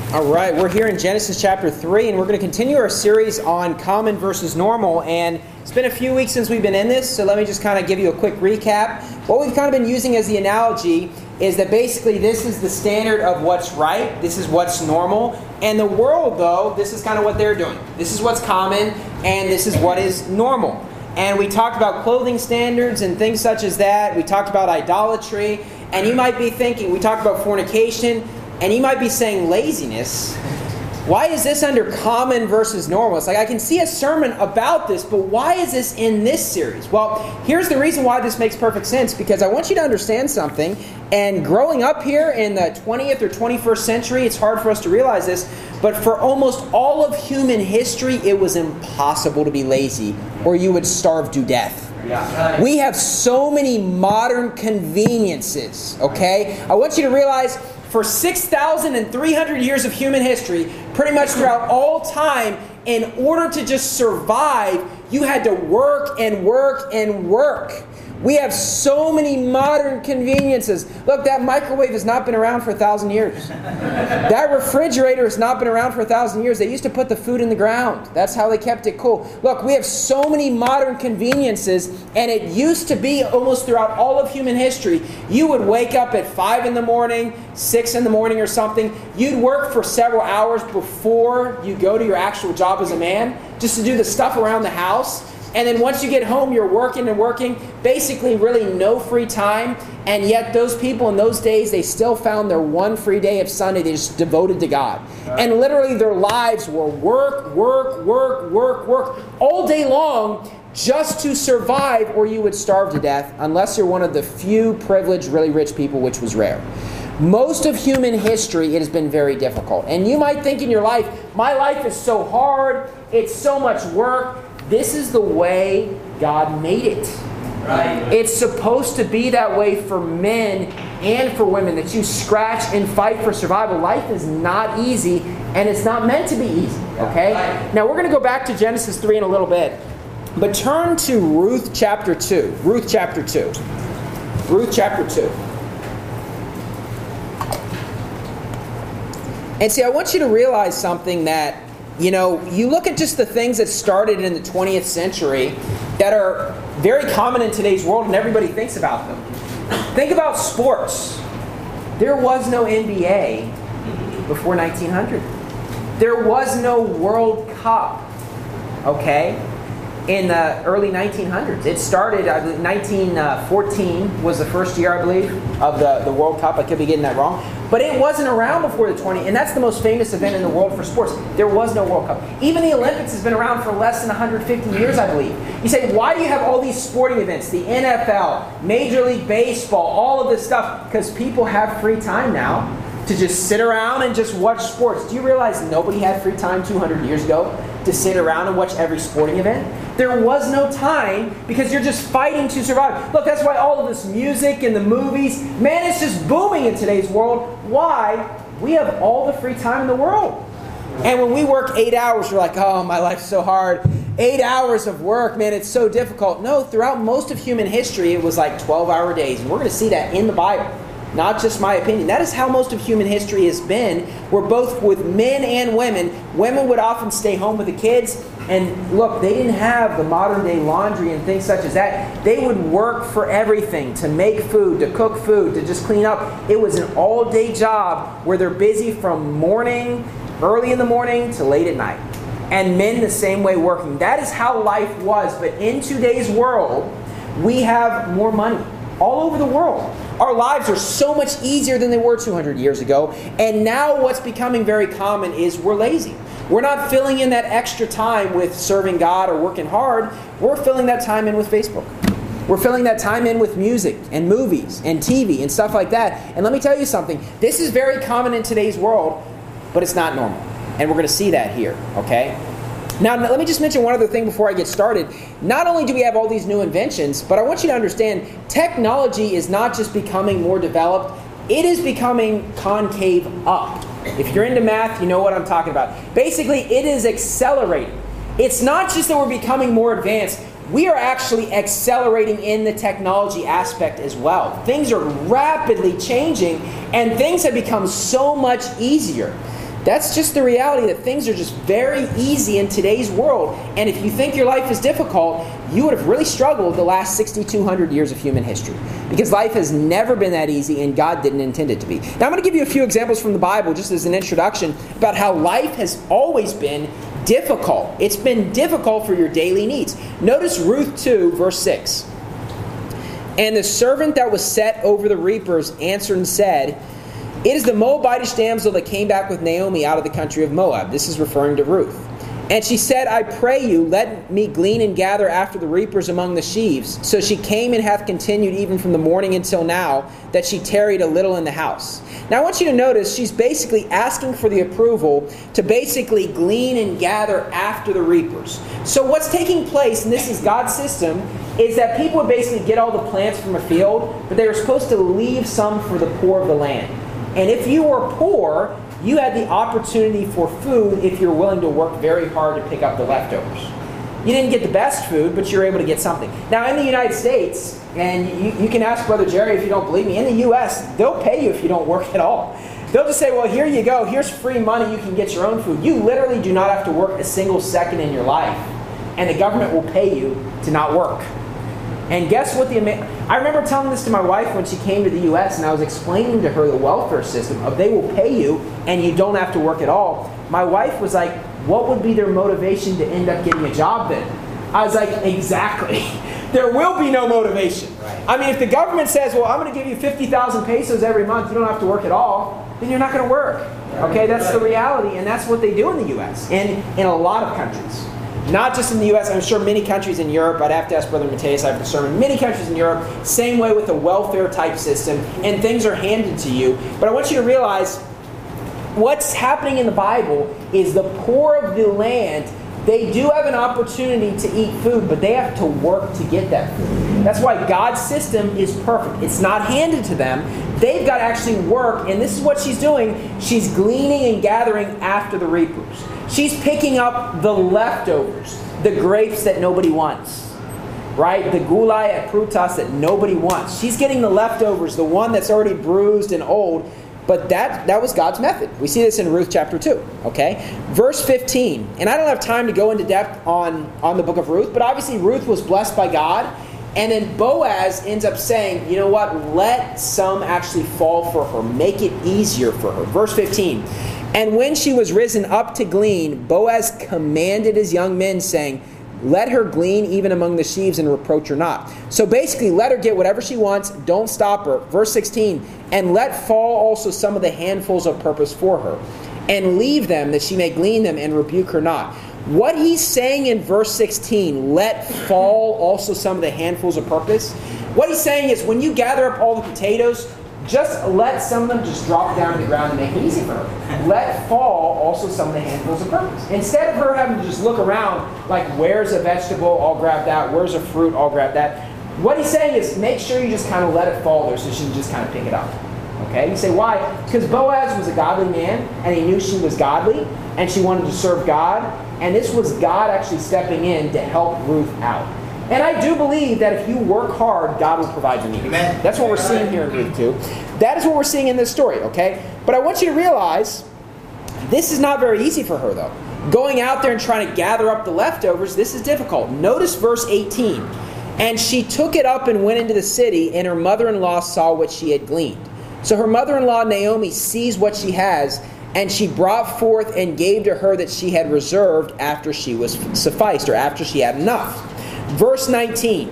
All right, we're here in Genesis chapter 3, and we're going to continue our series on common versus normal. And it's been a few weeks since we've been in this, so let me just kind of give you a quick recap. What we've kind of been using as the analogy is that basically this is the standard of what's right, this is what's normal. And the world, though, this is kind of what they're doing. This is what's common, and this is what is normal. And we talked about clothing standards and things such as that. We talked about idolatry. And you might be thinking, we talked about fornication. And you might be saying laziness. Why is this under common versus normal? It's like I can see a sermon about this, but why is this in this series? Well, here's the reason why this makes perfect sense, because I want you to understand something. And growing up here in the 20th or 21st century, it's hard for us to realize this, but for almost all of human history, it was impossible to be lazy, or you would starve to death. Yeah. We have so many modern conveniences, okay? I want you to realize for 6,300 years of human history, pretty much throughout all time, in order to just survive, you had to work and work and work. We have so many modern conveniences. Look, that microwave has not been around for 1,000 years. That refrigerator has not been around for 1,000 years. They used to put the food in the ground. That's how they kept it cool. Look, we have so many modern conveniences, and it used to be almost throughout all of human history, you would wake up at 5 in the morning, 6 in the morning or something. You'd work for several hours before you go to your actual job as a man, just to do the stuff around the house. And then once you get home, you're working and working, basically really no free time. And yet those people in those days, they still found their one free day of Sunday they just devoted to God. And literally their lives were work, work, work, work, work, all day long just to survive, or you would starve to death, unless you're one of the few privileged, really rich people, which was rare. Most of human history, it has been very difficult. And you might think in your life, my life is so hard, it's so much work. This is the way God made it. Right. It's supposed to be that way for men and for women, that you scratch and fight for survival. Life is not easy, and it's not meant to be easy. Okay? Right. Now, we're going to go back to Genesis 3 in a little bit. But turn to Ruth chapter 2. Ruth chapter 2. Ruth chapter 2. And see, I want you to realize something that, you know, you look at just the things that started in the 20th century that are very common in today's world, and everybody thinks about them. Think about sports. There was no NBA before 1900. There was no World Cup, okay, in the early 1900s. It started, 1914 was the first year, I believe, of the World Cup. I could be getting that wrong. But it wasn't around before the 20s, and that's the most famous event in the world for sports. There was no World Cup. Even the Olympics has been around for less than 150 years, I believe. You say, why do you have all these sporting events? The NFL, Major League Baseball, all of this stuff. Because people have free time now to just sit around and just watch sports. Do you realize nobody had free time 200 years ago to sit around and watch every sporting event? There was no time, because you're just fighting to survive. Look, that's why all of this music and the movies, man, it's just booming in today's world. Why? We have all the free time in the world. And when we work 8 hours, we're like, oh, my life's so hard. 8 hours of work, man, it's so difficult. No, throughout most of human history, it was like 12-hour days. And we're going to see that in the Bible. Not just my opinion. That is how most of human history has been. Where both with men and women, women would often stay home with the kids. And look, they didn't have the modern day laundry and things such as that. They would work for everything, to make food, to cook food, to just clean up. It was an all-day job where they're busy from morning, early in the morning, to late at night. And men the same way working. That is how life was. But in today's world, we have more money all over the world. Our lives are so much easier than they were 200 years ago. And now what's becoming very common is we're lazy. We're not filling in that extra time with serving God or working hard. We're filling that time in with Facebook. We're filling that time in with music and movies and TV and stuff like that. And let me tell you something. This is very common in today's world, but it's not normal. And we're going to see that here, okay? Now, let me just mention one other thing before I get started. Not only do we have all these new inventions, but I want you to understand, technology is not just becoming more developed, it is becoming concave up. If you're into math, you know what I'm talking about. Basically, it is accelerating. It's not just that we're becoming more advanced, we are actually accelerating in the technology aspect as well. Things are rapidly changing, and things have become so much easier. That's just the reality, that things are just very easy in today's world. And if you think your life is difficult, you would have really struggled the last 6,200 years of human history. Because life has never been that easy, and God didn't intend it to be. Now I'm going to give you a few examples from the Bible, just as an introduction, about how life has always been difficult. It's been difficult for your daily needs. Notice Ruth 2, verse 6. And the servant that was set over the reapers answered and said, it is the Moabitish damsel that came back with Naomi out of the country of Moab. This is referring to Ruth. And she said, I pray you, let me glean and gather after the reapers among the sheaves. So she came and hath continued even from the morning until now, that she tarried a little in the house. Now I want you to notice, she's basically asking for the approval to basically glean and gather after the reapers. So what's taking place, and this is God's system, is that people would basically get all the plants from a field, but they were supposed to leave some for the poor of the land. And if you were poor, you had the opportunity for food if you're willing to work very hard to pick up the leftovers. You didn't get the best food, but you're able to get something. Now, in the United States, and you can ask Brother Jerry if you don't believe me, in the U.S., they'll pay you if you don't work at all. They'll just say, well, here you go. Here's free money. You can get your own food. You literally do not have to work a single second in your life. And the government will pay you to not work. And guess what I remember telling this to my wife when she came to the U.S. and I was explaining to her the welfare system of they will pay you and you don't have to work at all. My wife was like, what would be their motivation to end up getting a job then? I was like, exactly. There will be no motivation. Right. I mean, if the government says, well, I'm going to give you 50,000 pesos every month, you don't have to work at all, then you're not going to work. Okay, that's the reality, and that's what they do in the U.S. and in a lot of countries. Not just in the U.S., I'm sure many countries in Europe. I'd have to ask Brother Mateus after the sermon. Many countries in Europe, same way with the welfare type system, and things are handed to you. But I want you to realize what's happening in the Bible is the poor of the land, they do have an opportunity to eat food, but they have to work to get that food. That's why God's system is perfect. It's not handed to them. They've got to actually work, and this is what she's doing. She's gleaning and gathering after the reapers. She's picking up the leftovers, the grapes that nobody wants, right? The gulai at prutas that nobody wants. She's getting the leftovers, the one that's already bruised and old, but that was God's method. We see this in Ruth chapter 2, okay? Verse 15, and I don't have time to go into depth on the book of Ruth, but obviously Ruth was blessed by God, and then Boaz ends up saying, you know what, let some actually fall for her, make it easier for her. Verse 15, and when she was risen up to glean, Boaz commanded his young men, saying, let her glean even among the sheaves and reproach her not. So basically, let her get whatever she wants. Don't stop her. Verse 16, and let fall also some of the handfuls of purpose for her, and leave them that she may glean them and rebuke her not. What he's saying in verse 16, let fall also some of the handfuls of purpose. What he's saying is when you gather up all the potatoes, just let some of them just drop down to the ground and make it easy for her. Let fall also some of the handfuls of purpose. Instead of her having to just look around like, where's a vegetable? I'll grab that. Where's a fruit? I'll grab that. What he's saying is make sure you just kind of let it fall there so she can just kind of pick it up. Okay? You say, why? Because Boaz was a godly man and he knew she was godly and she wanted to serve God. And this was God actually stepping in to help Ruth out. And I do believe that if you work hard, God will provide your needs. Amen. That's what we're seeing here in Ruth 2. That is what we're seeing in this story, okay? But I want you to realize this is not very easy for her, though. Going out there and trying to gather up the leftovers, this is difficult. Notice verse 18. And she took it up and went into the city, and her mother-in-law saw what she had gleaned. So her mother-in-law, Naomi, sees what she has, and she brought forth and gave to her that she had reserved after she was sufficed, or after she had enough. Verse 19,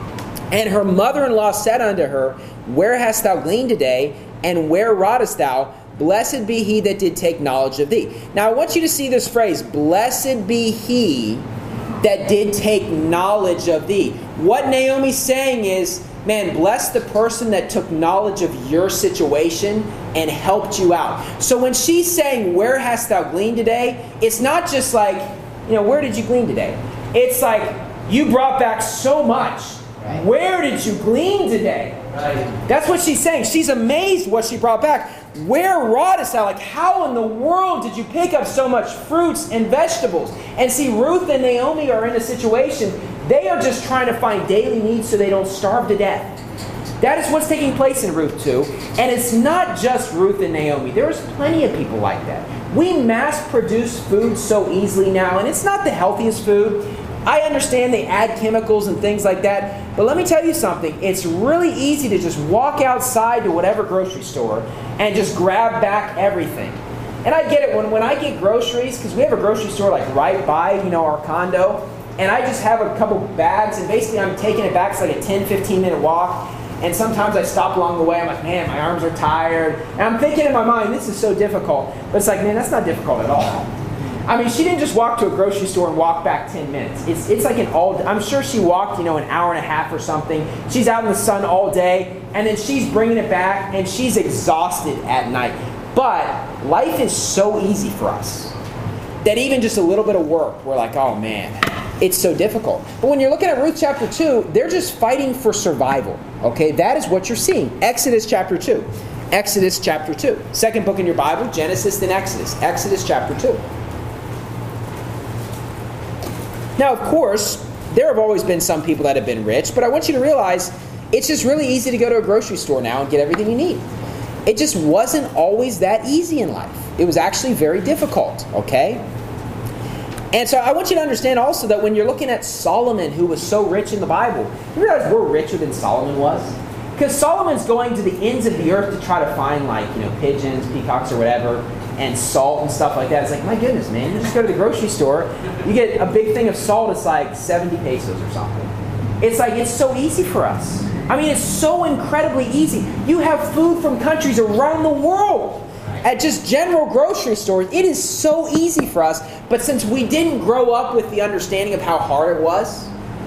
and her mother-in-law said unto her, where hast thou gleaned today, and where wrougest thou? Blessed be he that did take knowledge of thee. Now I want you to see this phrase, blessed be he that did take knowledge of thee. What Naomi's saying is, man, bless the person that took knowledge of your situation and helped you out. So when she's saying, where hast thou gleaned today? It's not just like, where did you glean today? It's like, you brought back so much. Right. Where did you glean today? Right. That's what she's saying. She's amazed what she brought back. Where wrougest thou? Like, how in the world did you pick up so much fruits and vegetables? And see, Ruth and Naomi are in a situation, they are just trying to find daily needs so they don't starve to death. That is what's taking place in Ruth 2. And it's not just Ruth and Naomi. There's plenty of people like that. We mass produce food so easily now, and it's not the healthiest food. I understand they add chemicals and things like that, but let me tell you something. It's really easy to just walk outside to whatever grocery store and just grab back everything. And I get it when I get groceries, because we have a grocery store like right by, our condo, and I just have a couple bags, and basically I'm taking it back. It's like a 10, 15-minute walk, and sometimes I stop along the way. I'm like, man, my arms are tired. And I'm thinking in my mind, this is so difficult. But it's like, man, that's not difficult at all. I mean, she didn't just walk to a grocery store and walk back 10 minutes. It's like I'm sure she walked, an hour and a half or something. She's out in the sun all day, and then she's bringing it back, and she's exhausted at night. But life is so easy for us that even just a little bit of work, we're like, oh man, it's so difficult. But when you're looking at Ruth chapter 2, they're just fighting for survival. Okay, that is what you're seeing. Exodus chapter 2. Exodus chapter 2. Second book in your Bible, Genesis then Exodus. Exodus chapter 2. Now, of course, there have always been some people that have been rich, but I want you to realize it's just really easy to go to a grocery store now and get everything you need. It just wasn't always that easy in life. It was actually very difficult, okay? And so I want you to understand also that when you're looking at Solomon, who was so rich in the Bible, you realize we're richer than Solomon was? Because Solomon's going to the ends of the earth to try to find pigeons, peacocks, or whatever, and salt and stuff like that. It's like, my goodness, man, you just go to the grocery store, you get a big thing of salt, it's like 70 pesos or something. It's like, it's so easy for us. I mean, it's so incredibly easy. You have food from countries around the world at just general grocery stores. It is so easy for us, but since we didn't grow up with the understanding of how hard it was,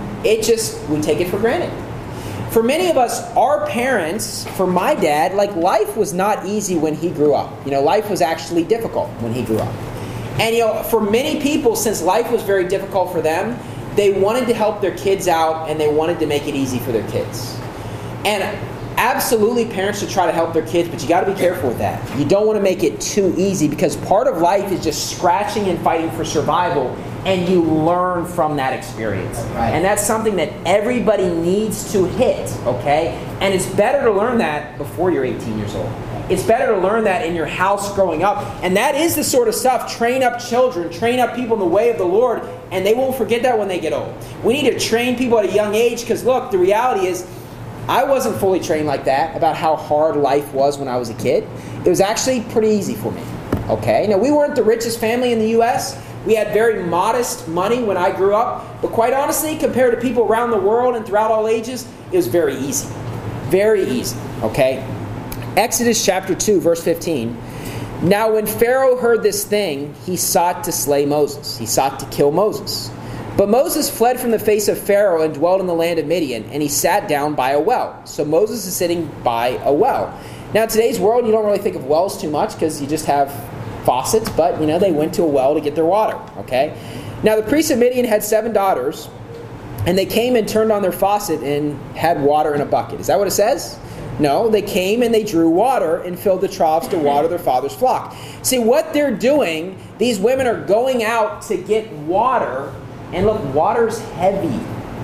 we take it for granted. For many of us, our parents, for my dad, life was not easy when he grew up. Life was actually difficult when he grew up. And, for many people, since life was very difficult for them, they wanted to help their kids out and they wanted to make it easy for their kids. And absolutely, parents should try to help their kids, but you got to be careful with that. You don't want to make it too easy, because part of life is just scratching and fighting for survival, and you learn from that experience. Right. And that's something that everybody needs to hit, okay? And it's better to learn that before you're 18 years old. It's better to learn that in your house growing up. And that is the sort of stuff, train up children, train up people in the way of the Lord, and they won't forget that when they get old. We need to train people at a young age, because look, the reality is, I wasn't fully trained like that about how hard life was when I was a kid. It was actually pretty easy for me. Okay? Now, we weren't the richest family in the U.S. We had very modest money when I grew up. But quite honestly, compared to people around the world and throughout all ages, it was very easy. Very easy. Okay? Exodus chapter 2, verse 15. Now, when Pharaoh heard this thing, he sought to slay Moses. He sought to kill Moses. But Moses fled from the face of Pharaoh and dwelt in the land of Midian, and he sat down by a well. So Moses is sitting by a well. Now, in today's world, you don't really think of wells too much because you just have faucets, but, they went to a well to get their water, okay? Now, the priest of Midian had 7 daughters, and they came and turned on their faucet and had water in a bucket. Is that what it says? No, they came and they drew water and filled the troughs to water their father's flock. See, what they're doing, these women are going out to get water. And look, water's heavy.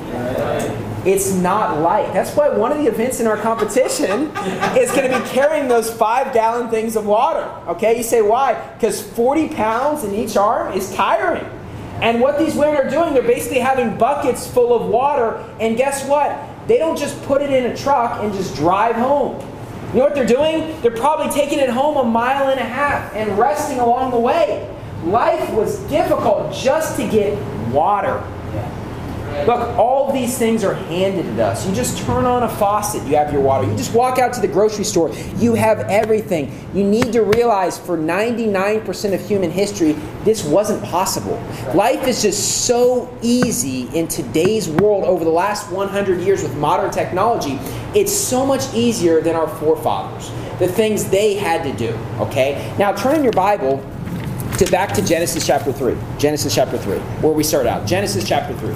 It's not light. That's why one of the events in our competition is going to be carrying those 5-gallon things of water. Okay, you say why? Because 40 pounds in each arm is tiring. And what these women are doing, they're basically having buckets full of water. And guess what? They don't just put it in a truck and just drive home. You know what they're doing? They're probably taking it home 1.5 miles and resting along the way. Life was difficult just to get water. Look, all these things are handed to us. You just turn on a faucet, you have your water. You just walk out to the grocery store, you have everything. You need to realize for 99% of human history, this wasn't possible. Life is just so easy in today's world over the last 100 years with modern technology. It's so much easier than our forefathers, the things they had to do. Okay? Now turn in your Bible back to Genesis chapter 3. Genesis chapter 3, where we start out. Genesis chapter 3.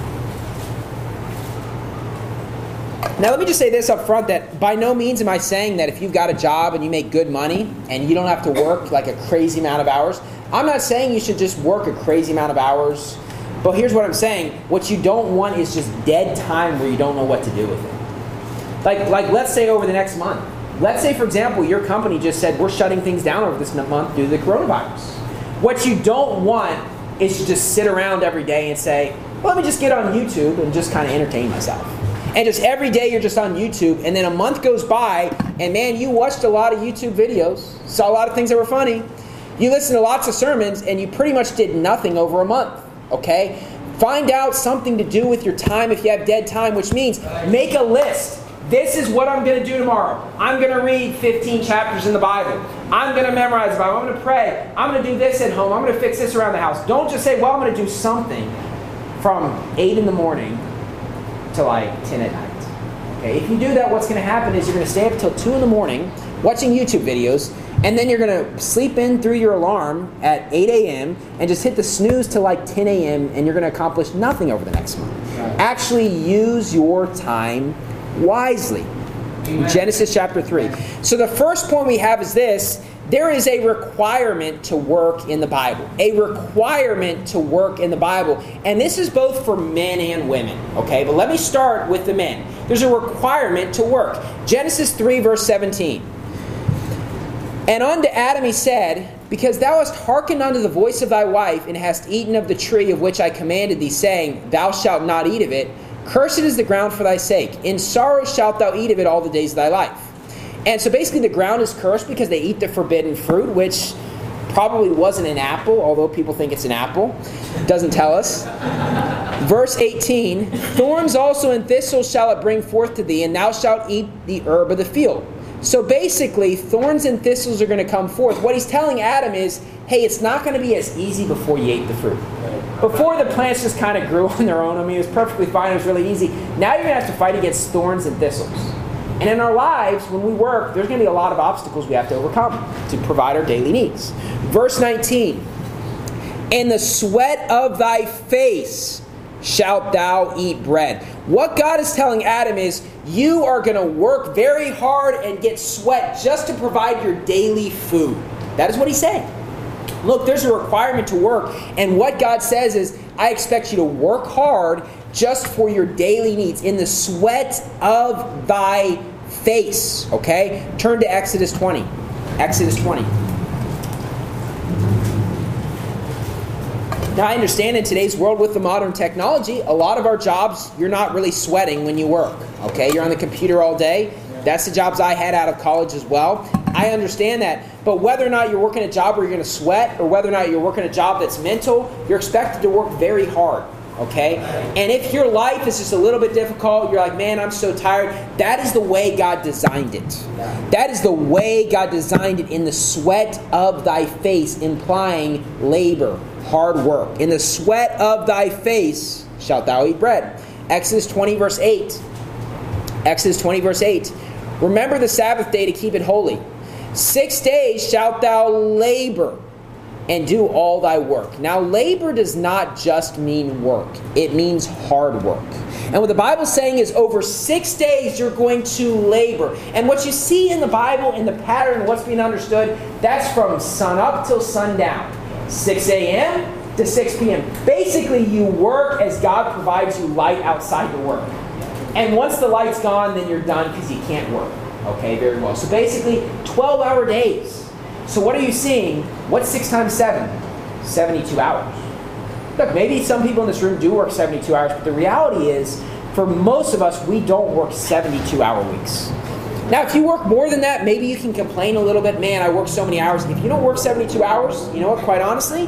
Now let me just say this up front, that by no means am I saying that if you've got a job and you make good money and you don't have to work like a crazy amount of hours, I'm not saying you should just work a crazy amount of hours. But here's what I'm saying. What you don't want is just dead time where you don't know what to do with it. Like let's say over the next month, Let's say, for example, your company just said, we're shutting things down over this month due to the coronavirus. What you don't want is to just sit around every day and say, well, let me just get on YouTube and just kind of entertain myself. And just every day you're just on YouTube, and then a month goes by, and man, you watched a lot of YouTube videos, saw a lot of things that were funny. You listened to lots of sermons, and you pretty much did nothing over a month, okay? Find out something to do with your time if you have dead time, which means make a list. This is what I'm going to do tomorrow. I'm going to read 15 chapters in the Bible. I'm going to memorize the Bible. I'm going to pray. I'm going to do this at home. I'm going to fix this around the house. Don't just say, well, I'm going to do something from 8 in the morning to like 10 at night. Okay? If you do that, what's going to happen is you're going to stay up till 2 in the morning watching YouTube videos, and then you're going to sleep in through your alarm at 8 a.m. and just hit the snooze till like 10 a.m. and you're going to accomplish nothing over the next month. Actually use your time wisely. Genesis chapter 3. So the first point we have is this. There is a requirement to work in the Bible. A requirement to work in the Bible. And this is both for men and women. Okay, but let me start with the men. There's a requirement to work. Genesis 3 verse 17. And unto Adam he said, because thou hast hearkened unto the voice of thy wife, and hast eaten of the tree of which I commanded thee, saying, thou shalt not eat of it, cursed is the ground for thy sake. In sorrow shalt thou eat of it all the days of thy life. And so basically the ground is cursed because they eat the forbidden fruit, which probably wasn't an apple, although people think it's an apple. It doesn't tell us. Verse 18, thorns also and thistles shall it bring forth to thee, and thou shalt eat the herb of the field. So basically, thorns and thistles are going to come forth. What he's telling Adam is, hey, it's not going to be as easy before you ate the fruit. Before, the plants just kind of grew on their own. I mean, it was perfectly fine. It was really easy. Now you're going to have to fight against thorns and thistles. And in our lives, when we work, there's going to be a lot of obstacles we have to overcome to provide our daily needs. Verse 19, in the sweat of thy face shalt thou eat bread. What God is telling Adam is, you are going to work very hard and get sweat just to provide your daily food. That is what he's saying. Look, there's a requirement to work, and what God says is, I expect you to work hard just for your daily needs, in the sweat of thy face. Okay? Turn to Exodus 20. Exodus 20. Now, I understand in today's world with the modern technology, a lot of our jobs, you're not really sweating when you work. Okay? You're on the computer all day. That's the jobs I had out of college as well. I understand that. But whether or not you're working a job where you're going to sweat, or whether or not you're working a job that's mental, you're expected to work very hard. Okay? And if your life is just a little bit difficult, you're like, man, I'm so tired. That is the way God designed it. That is the way God designed it, in the sweat of thy face, implying labor, hard work. In the sweat of thy face shalt thou eat bread. Exodus 20 verse 8. Exodus 20 verse 8. Remember the Sabbath day to keep it holy. 6 days shalt thou labor and do all thy work. Now, labor does not just mean work. It means hard work. And what the Bible's saying is, over 6 days you're going to labor. And what you see in the Bible, in the pattern, what's being understood, that's from sun up till sundown. 6 a.m. to 6 p.m. Basically, you work as God provides you light outside the work. And once the light's gone, then you're done because you can't work. Okay, very well. So basically, 12-hour days. So what are you seeing? What's 6 times 7? 72 hours. Look, maybe some people in this room do work 72 hours, but the reality is, for most of us, we don't work 72-hour weeks. Now, if you work more than that, maybe you can complain a little bit, man, I work so many hours. If you don't work 72 hours, you know what, quite honestly,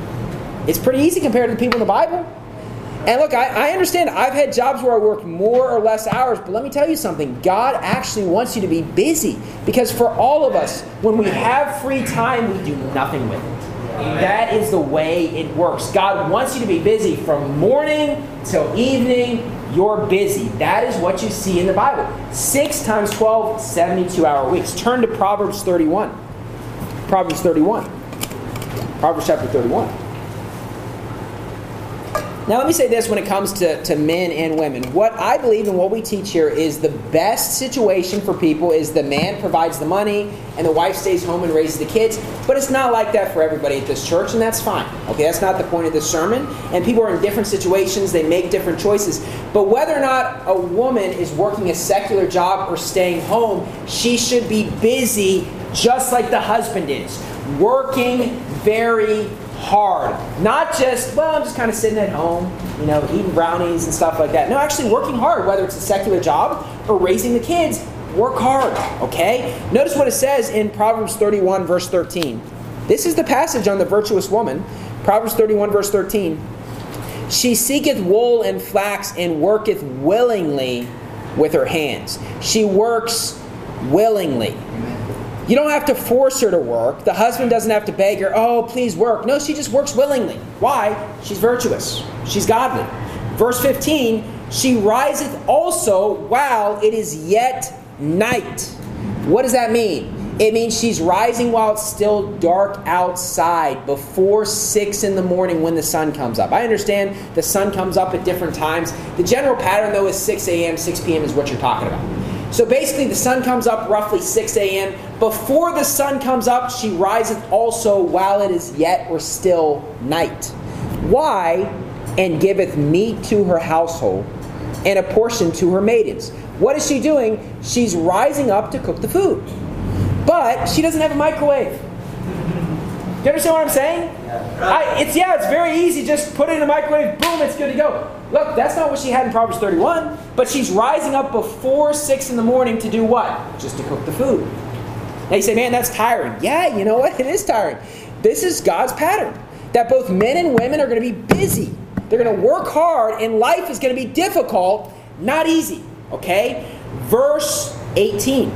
it's pretty easy compared to the people in the Bible. And look, I understand. I've had jobs where I worked more or less hours, but let me tell you something. God actually wants you to be busy, because for all of us, when we have free time, we do nothing with it. That is the way it works. God wants you to be busy from morning till evening. You're busy. That is what you see in the Bible. 6 times 12, 72-hour weeks. Turn to Proverbs 31. Proverbs 31. Proverbs chapter 31. Now let me say this when it comes to men and women. What I believe and what we teach here is the best situation for people is the man provides the money and the wife stays home and raises the kids. But it's not like that for everybody at this church, and that's fine. Okay, that's not the point of this sermon. And people are in different situations, they make different choices. But whether or not a woman is working a secular job or staying home, she should be busy just like the husband is. Working very hard. Not just, well, I'm just kind of sitting at home, eating brownies and stuff like that. No, actually working hard, whether it's a secular job or raising the kids. Work hard, okay? Notice what it says in Proverbs 31, verse 13. This is the passage on the virtuous woman. Proverbs 31, verse 13. She seeketh wool and flax and worketh willingly with her hands. She works willingly. You don't have to force her to work. The husband doesn't have to beg her, oh, please work. No, she just works willingly. Why? She's virtuous. She's godly. Verse 15, she riseth also while it is yet night. What does that mean? It means she's rising while it's still dark outside, before 6 in the morning when the sun comes up. I understand the sun comes up at different times. The general pattern, though, is 6 a.m., 6 p.m. is what you're talking about. So basically, the sun comes up roughly 6 a.m. Before the sun comes up, she riseth also while it is yet or still night. Why? And giveth meat to her household and a portion to her maidens. What is she doing? She's rising up to cook the food. But she doesn't have a microwave. Do you understand what I'm saying? It's very easy. Just put it in the microwave, boom, it's good to go. Look, that's not what she had in Proverbs 31. But she's rising up before 6 in the morning to do what? Just to cook the food. Now you say, man, that's tiring. Yeah, you know what? It is tiring. This is God's pattern. That both men and women are going to be busy. They're going to work hard, and life is going to be difficult, not easy. Okay? Verse 18.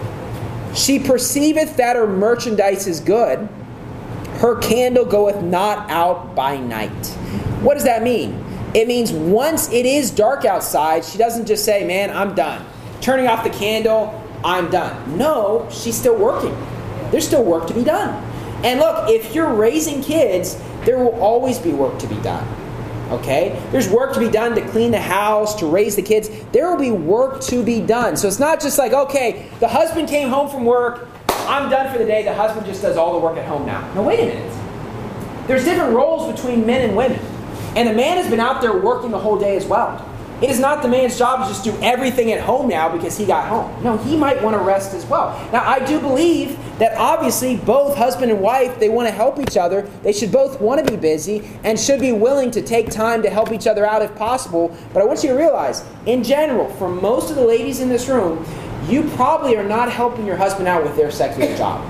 She perceiveth that her merchandise is good. Her candle goeth not out by night. What does that mean? It means once it is dark outside, she doesn't just say, man, I'm done. Turning off the candle, I'm done. No, she's still working. There's still work to be done. And look, if you're raising kids, there will always be work to be done. Okay? There's work to be done to clean the house, to raise the kids. There will be work to be done. So it's not just like, okay, the husband came home from work, I'm done for the day, the husband just does all the work at home now. No, wait a minute. There's different roles between men and women. And the man has been out there working the whole day as well. It is not the man's job to just do everything at home now because he got home. No, he might want to rest as well. Now, I do believe that obviously both husband and wife, they want to help each other. They should both want to be busy and should be willing to take time to help each other out if possible. But I want you to realize, in general, for most of the ladies in this room, you probably are not helping your husband out with their secular job.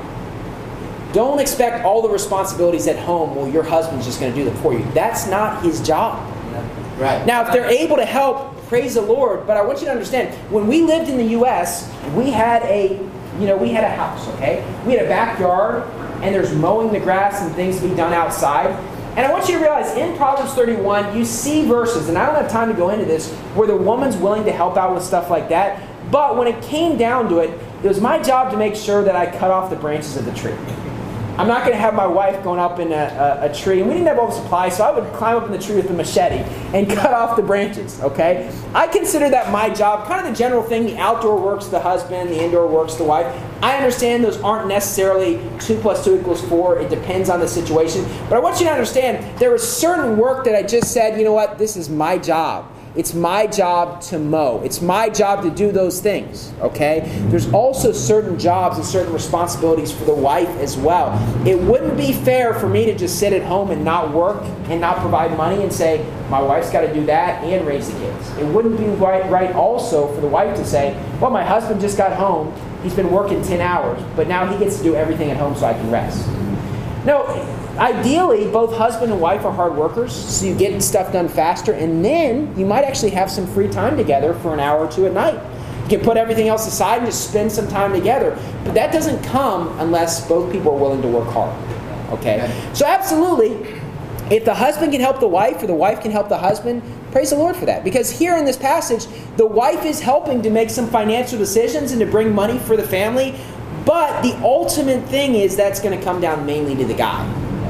Don't expect all the responsibilities at home while your husband's just going to do them for you. That's not his job. Right. Now, if they're able to help, praise the Lord. But I want you to understand, when we lived in the U.S., we had a house, okay? We had a backyard, and there's mowing the grass and things to be done outside. And I want you to realize, in Proverbs 31, you see verses, and I don't have time to go into this, where the woman's willing to help out with stuff like that. But when it came down to it, it was my job to make sure that I cut off the branches of the tree. I'm not going to have my wife going up in a tree. And we didn't have all the supplies, so I would climb up in the tree with a machete and cut off the branches, okay? I consider that my job, kind of the general thing. The outdoor work's the husband, the indoor work's the wife. I understand those aren't necessarily 2 + 2 = 4. It depends on the situation. But I want you to understand, there was certain work that I just said, you know what, this is my job. It's my job to mow. It's my job to do those things, okay? There's also certain jobs and certain responsibilities for the wife as well. It wouldn't be fair for me to just sit at home and not work and not provide money and say, my wife's got to do that and raise the kids. It wouldn't be right also for the wife to say, well, my husband just got home. He's been working 10 hours, but now he gets to do everything at home so I can rest. No, ideally, both husband and wife are hard workers, so you get stuff done faster, and then you might actually have some free time together for an hour or two at night. You can put everything else aside and just spend some time together. But that doesn't come unless both people are willing to work hard. Okay? So absolutely, if the husband can help the wife or the wife can help the husband, praise the Lord for that. Because here in this passage, the wife is helping to make some financial decisions and to bring money for the family. But the ultimate thing is that's going to come down mainly to the guy.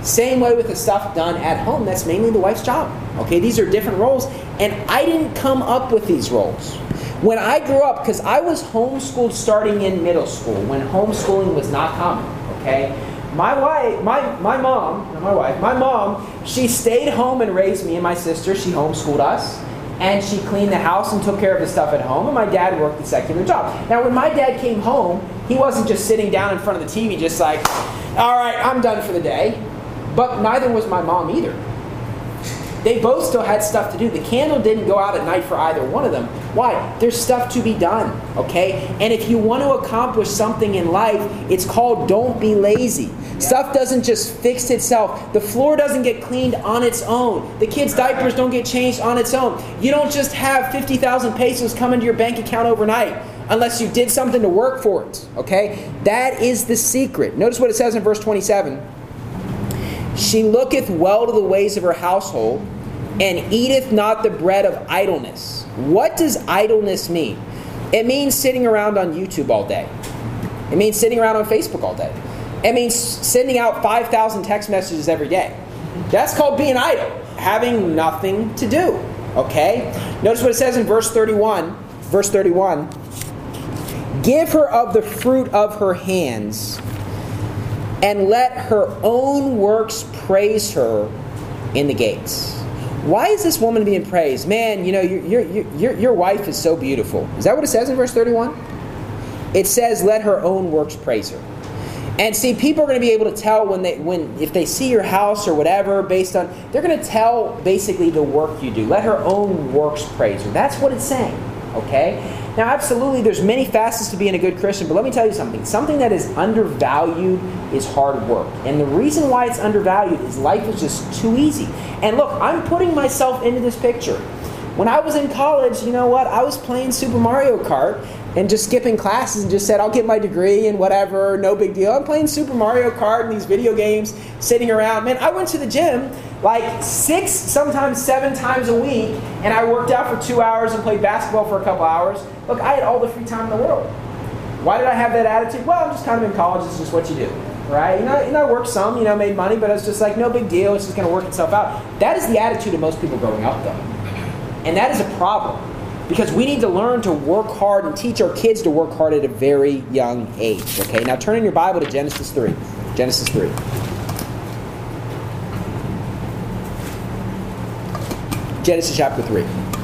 Same way with the stuff done at home, that's mainly the wife's job. Okay, these are different roles, and I didn't come up with these roles. When I grew up, because I was homeschooled starting in middle school, when homeschooling was not common, okay? My mom, she stayed home and raised me and my sister. She homeschooled us, and she cleaned the house and took care of the stuff at home, and my dad worked a secular job. Now, when my dad came home, he wasn't just sitting down in front of the TV just like, all right, I'm done for the day. But neither was my mom either. They both still had stuff to do. The candle didn't go out at night for either one of them. Why? There's stuff to be done, okay? And if you want to accomplish something in life, it's called don't be lazy. Stuff doesn't just fix itself. The floor doesn't get cleaned on its own. The kids' diapers don't get changed on its own. You don't just have 50,000 pesos come into your bank account overnight unless you did something to work for it, okay? That is the secret. Notice what it says in verse 27. She looketh well to the ways of her household, and eateth not the bread of idleness. What does idleness mean? It means sitting around on YouTube all day. It means sitting around on Facebook all day. It means sending out 5,000 text messages every day. That's called being idle, having nothing to do. Okay? Notice what it says in verse 31. Verse 31. Give her of the fruit of her hands, and let her own works praise her in the gates. Why is this woman being praised? Man, you know, your wife is so beautiful. Is that what it says in verse 31? It says, let her own works praise her. And see, people are going to be able to tell if they see your house or whatever, they're going to tell basically the work you do. Let her own works praise her. That's what it's saying. Okay? Now, absolutely, there's many facets to being a good Christian, but let me tell you something. Something that is undervalued is hard work. And the reason why it's undervalued is life is just too easy. And look, I'm putting myself into this picture. When I was in college, you know what? I was playing Super Mario Kart and just skipping classes and just said, I'll get my degree and whatever, no big deal. I'm playing Super Mario Kart and these video games, sitting around. Man, I went to the gym like 6, sometimes 7 times a week, and I worked out for 2 hours and played basketball for a couple hours. Look, I had all the free time in the world. Why did I have that attitude? Well, I'm just kind of in college. It's just what you do, right? And I worked some, made money, but it's just like, no big deal. It's just going to work itself out. That is the attitude of most people growing up, though. And that is a problem, because we need to learn to work hard and teach our kids to work hard at a very young age. Okay, now turn in your Bible to Genesis 3. Genesis 3. Genesis chapter 3.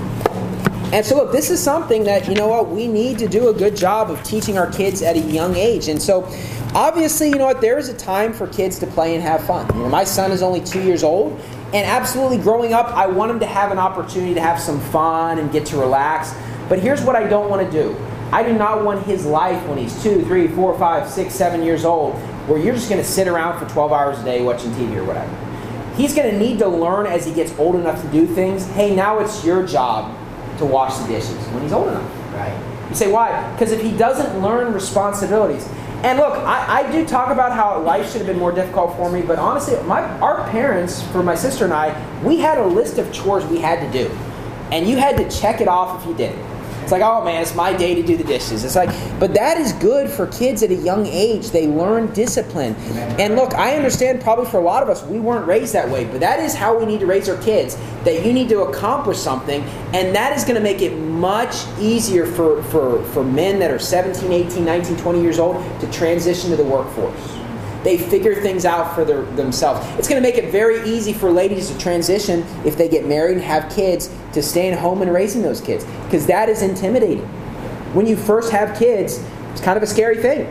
And so look, this is something that, we need to do a good job of teaching our kids at a young age. And so, obviously, there is a time for kids to play and have fun. My son is only 2 years old. And absolutely, growing up, I want him to have an opportunity to have some fun and get to relax. But here's what I don't want to do. I do not want his life when he's 2, 3, 4, 5, 6, 7 years old, where you're just going to sit around for 12 hours a day watching TV or whatever. He's going to need to learn as he gets old enough to do things. Hey, now it's your job to wash the dishes when he's old enough. Right? You say, why? Because if he doesn't learn responsibilities. And look, I do talk about how life should have been more difficult for me, but honestly, our parents, for my sister and I, we had a list of chores we had to do. And you had to check it off if you did it. It's like, oh man, it's my day to do the dishes. It's like, but that is good for kids at a young age. They learn discipline. And look, I understand probably for a lot of us, we weren't raised that way, but that is how we need to raise our kids, that you need to accomplish something, and that is going to make it much easier for men that are 17, 18, 19, 20 years old to transition to the workforce. They figure things out for themselves. It's going to make it very easy for ladies to transition if they get married and have kids to staying home and raising those kids, because that is intimidating. When you first have kids, it's kind of a scary thing.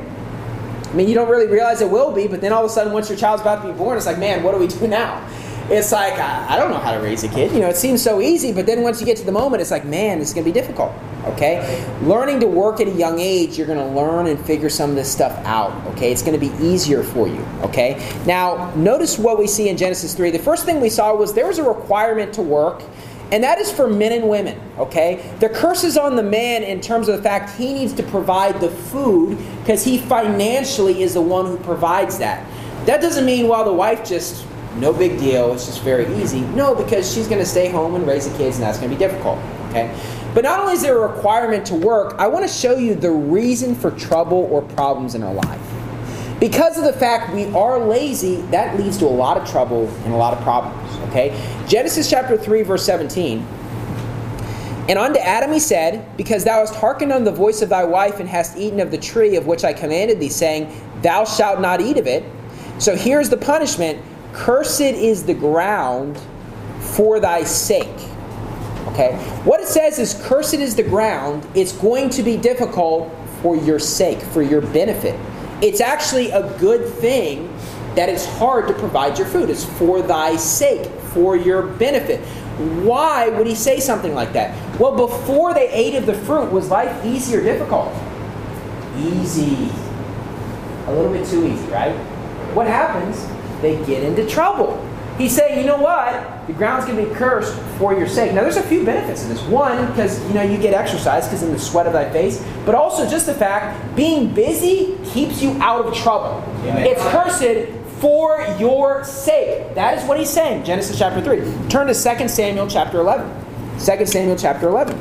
I mean, you don't really realize it will be, but then all of a sudden, once your child's about to be born, it's like, man, what do we do now? It's like, I don't know how to raise a kid. It seems so easy, but then once you get to the moment, it's like, man, it's going to be difficult. Okay? Learning to work at a young age, you're going to learn and figure some of this stuff out. Okay? It's going to be easier for you. Okay? Now, notice what we see in Genesis 3. The first thing we saw was there was a requirement to work, and that is for men and women. Okay? The curse is on the man in terms of the fact he needs to provide the food because he financially is the one who provides that. That doesn't mean, well, the wife just, no big deal, it's just very easy. No, because she's going to stay home and raise the kids, and that's going to be difficult. Okay? But not only is there a requirement to work, I want to show you the reason for trouble or problems in our life. Because of the fact we are lazy, that leads to a lot of trouble and a lot of problems. Okay? Genesis chapter 3, verse 17. And unto Adam he said, because thou hast hearkened unto the voice of thy wife, and hast eaten of the tree of which I commanded thee, saying, thou shalt not eat of it. So here's the punishment. Cursed is the ground for thy sake. Okay? What it says is, cursed is the ground. It's going to be difficult for your sake, for your benefit. It's actually a good thing that it's hard to provide your food. It's for thy sake, for your benefit. Why would he say something like that? Well, before they ate of the fruit, was life easy or difficult? Easy. A little bit too easy, right? What happens? They get into trouble. He's saying, you know what? The ground's going to be cursed for your sake. Now, there's a few benefits of this. One, because you get exercise because in the sweat of thy face. But also just the fact, being busy keeps you out of trouble. Amen. It's cursed for your sake. That is what he's saying. Genesis chapter 3. Turn to 2 Samuel chapter 11. 2 Samuel chapter 11.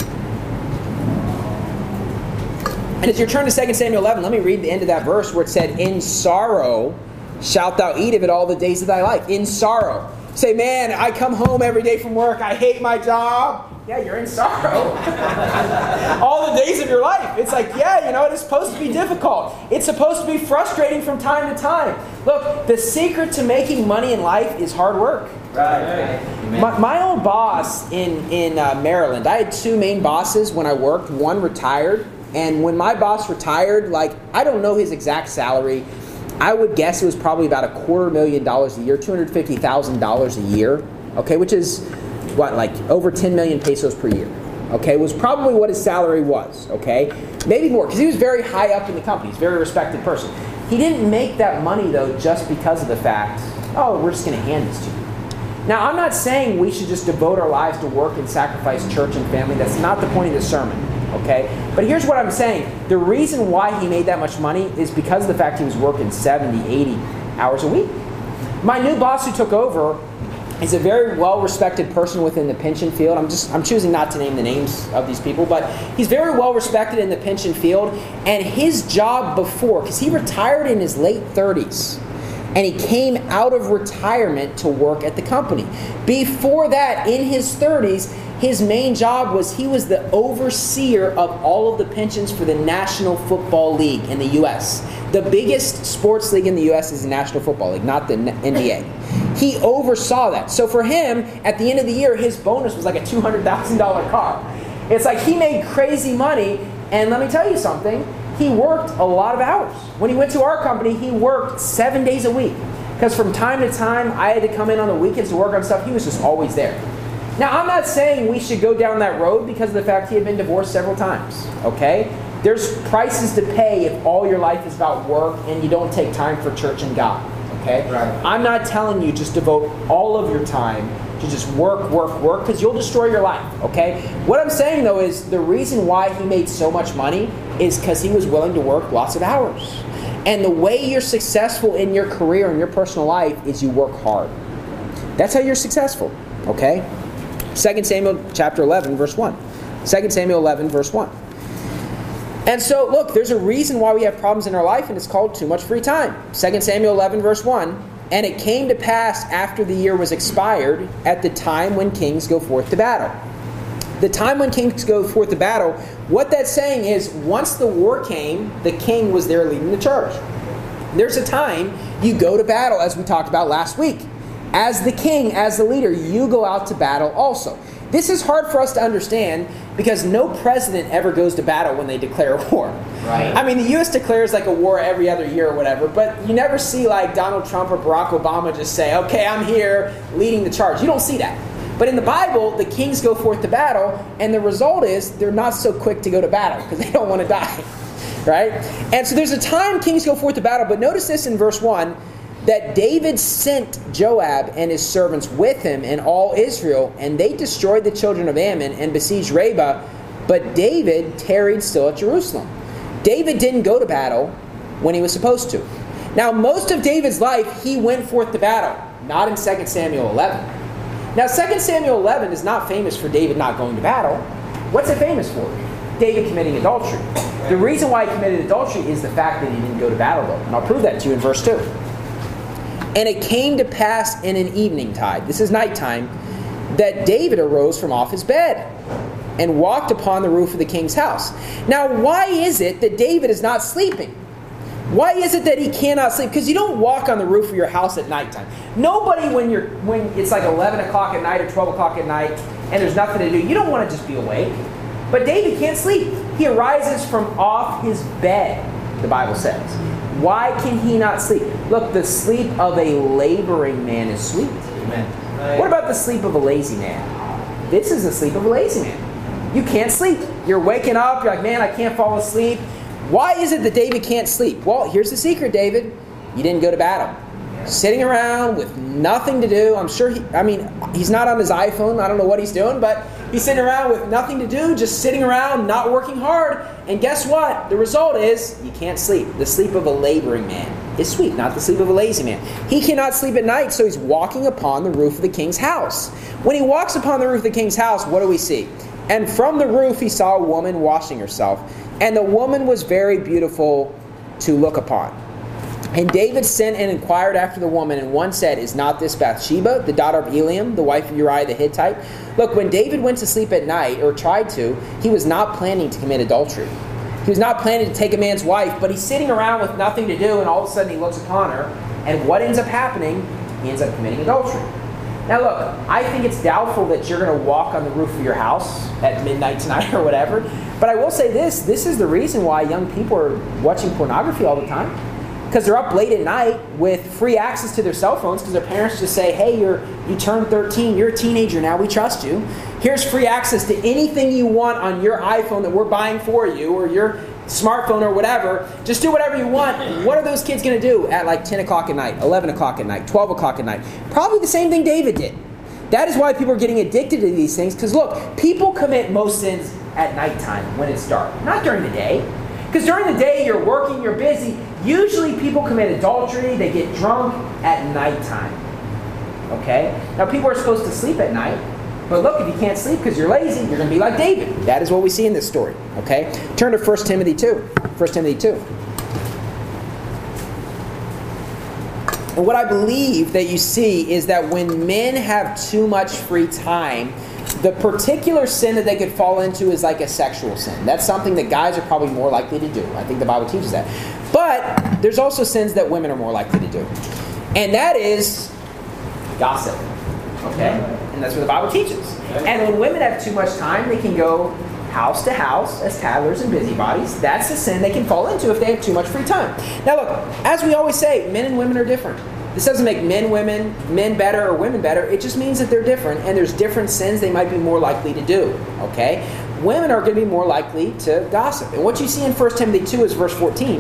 And as you turn to 2 Samuel 11, let me read the end of that verse where it said, in sorrow shalt thou eat of it all the days of thy life. In sorrow. Say, man, I come home every day from work. I hate my job. Yeah, you're in sorrow. All the days of your life. It's like, yeah, it's supposed to be difficult. It's supposed to be frustrating from time to time. Look, the secret to making money in life is hard work. Right. My old boss in Maryland, I had two main bosses when I worked. One retired. And when my boss retired, I don't know his exact salary. I would guess it was probably about $250,000 a year, $250,000 a year, okay, which is, over 10 million pesos per year, okay, was probably what his salary was, okay, maybe more, because he was very high up in the company, he's a very respected person. He didn't make that money, though, just because of the fact, we're just going to hand this to you. Now, I'm not saying we should just devote our lives to work and sacrifice church and family. That's not the point of this sermon. Okay? But here's what I'm saying. The reason why he made that much money is because of the fact he was working 70, 80 hours a week. My new boss who took over is a very well-respected person within the pension field. I'm choosing not to name the names of these people, but he's very well-respected in the pension field. And his job before, because he retired in his late 30s, and he came out of retirement to work at the company. Before that, in his 30s, his main job was he was the overseer of all of the pensions for the National Football League in the U.S. The biggest sports league in the U.S. is the National Football League, not the NBA. He oversaw that. So for him, at the end of the year, his bonus was like a $200,000 car. It's like he made crazy money, and let me tell you something, he worked a lot of hours. When he went to our company, he worked 7 days a week. Because from time to time, I had to come in on the weekends to work on stuff. He was just always there. Now, I'm not saying we should go down that road because of the fact he had been divorced several times, okay? There's prices to pay if all your life is about work and you don't take time for church and God, okay? Right. I'm not telling you just devote all of your time to just work, because you'll destroy your life, okay? What I'm saying, though, is the reason why he made so much money is because he was willing to work lots of hours. And the way you're successful in your career and your personal life is you work hard. That's how you're successful, okay? 2 Samuel chapter 11, verse 1. 2 Samuel 11, verse 1. And so, look, there's a reason why we have problems in our life, and it's called too much free time. 2 Samuel 11, verse 1. And it came to pass after the year was expired, at the time when kings go forth to battle. The time when kings go forth to battle, what that's saying is, once the war came, the king was there leading the charge. There's a time you go to battle, as we talked about last week. As the king, as the leader, you go out to battle also. This is hard for us to understand because no president ever goes to battle when they declare war. Right. I mean, the U.S. declares like a war every other year or whatever, but you never see like Donald Trump or Barack Obama just say, okay, I'm here leading the charge. You don't see that. But in the Bible, the kings go forth to battle, and the result is they're not so quick to go to battle because they don't want to die. Right? And so there's a time kings go forth to battle, but notice this in verse 1, that David sent Joab and his servants with him and all Israel, and they destroyed the children of Ammon and besieged Rabbah, but David tarried still at Jerusalem. David didn't go to battle when he was supposed to. Now, most of David's life, he went forth to battle, not in 2 Samuel 11. Now, 2 Samuel 11 is not famous for David not going to battle. What's it famous for? David committing adultery. The reason why he committed adultery is the fact that he didn't go to battle, though. And I'll prove that to you in verse 2. And it came to pass in an evening tide, this is nighttime, that David arose from off his bed and walked upon the roof of the king's house. Now, why is it that David is not sleeping? Why is it that he cannot sleep? Because you don't walk on the roof of your house at nighttime. Nobody, when it's like 11 o'clock at night or 12 o'clock at night and there's nothing to do, you don't want to just be awake. But David can't sleep. He arises from off his bed, the Bible says. Why can he not sleep? Look, the sleep of a laboring man is sweet. Amen. Right. What about the sleep of a lazy man? This is the sleep of a lazy man. You can't sleep. You're waking up, you're like, man, I can't fall asleep. Why is it that David can't sleep? Well, here's the secret, David. You didn't go to battle. Sitting around with nothing to do. I'm sure he's not on his iPhone. I don't know what he's doing, but he's sitting around with nothing to do, just sitting around, not working hard. And guess what? The result is you can't sleep. The sleep of a laboring man is sweet, not the sleep of a lazy man. He cannot sleep at night, so he's walking upon the roof of the king's house. When he walks upon the roof of the king's house, what do we see? And from the roof he saw a woman washing herself, and the woman was very beautiful to look upon. And David sent and inquired after the woman, and one said, is not this Bathsheba, the daughter of Eliam, the wife of Uriah the Hittite? Look, when David went to sleep at night, or tried to, he was not planning to commit adultery. He was not planning to take a man's wife, but he's sitting around with nothing to do, and all of a sudden he looks upon her, and what ends up happening? He ends up committing adultery. Now look, I think it's doubtful that you're going to walk on the roof of your house at midnight tonight or whatever, but I will say this is the reason why young people are watching pornography all the time. Because they're up late at night with free access to their cell phones because their parents just say, hey, you turned 13, you're a teenager now, we trust you. Here's free access to anything you want on your iPhone that we're buying for you or your smartphone or whatever. Just do whatever you want. What are those kids going to do at like 10 o'clock at night, 11 o'clock at night, 12 o'clock at night? Probably the same thing David did. That is why people are getting addicted to these things. Because look, people commit most sins at nighttime when it's dark, not during the day. Because during the day, you're working, you're busy. Usually people commit adultery, they get drunk at nighttime. Okay? Now people are supposed to sleep at night. But look, if you can't sleep because you're lazy, you're going to be like David. That is what we see in this story. Okay? Turn to 1 Timothy 2. 1 Timothy 2. And what I believe that you see is that when men have too much free time, the particular sin that they could fall into is like a sexual sin. That's something that guys are probably more likely to do. I think the Bible teaches that. But there's also sins that women are more likely to do. And that is gossip. Okay? And that's what the Bible teaches. And when women have too much time, they can go house to house as tattlers and busybodies. That's the sin they can fall into if they have too much free time. Now look, as we always say, men and women are different. This doesn't make men better or women better. It just means that they're different, and there's different sins they might be more likely to do. Okay? Women are going to be more likely to gossip. And what you see in 1 Timothy 2 is verse 14.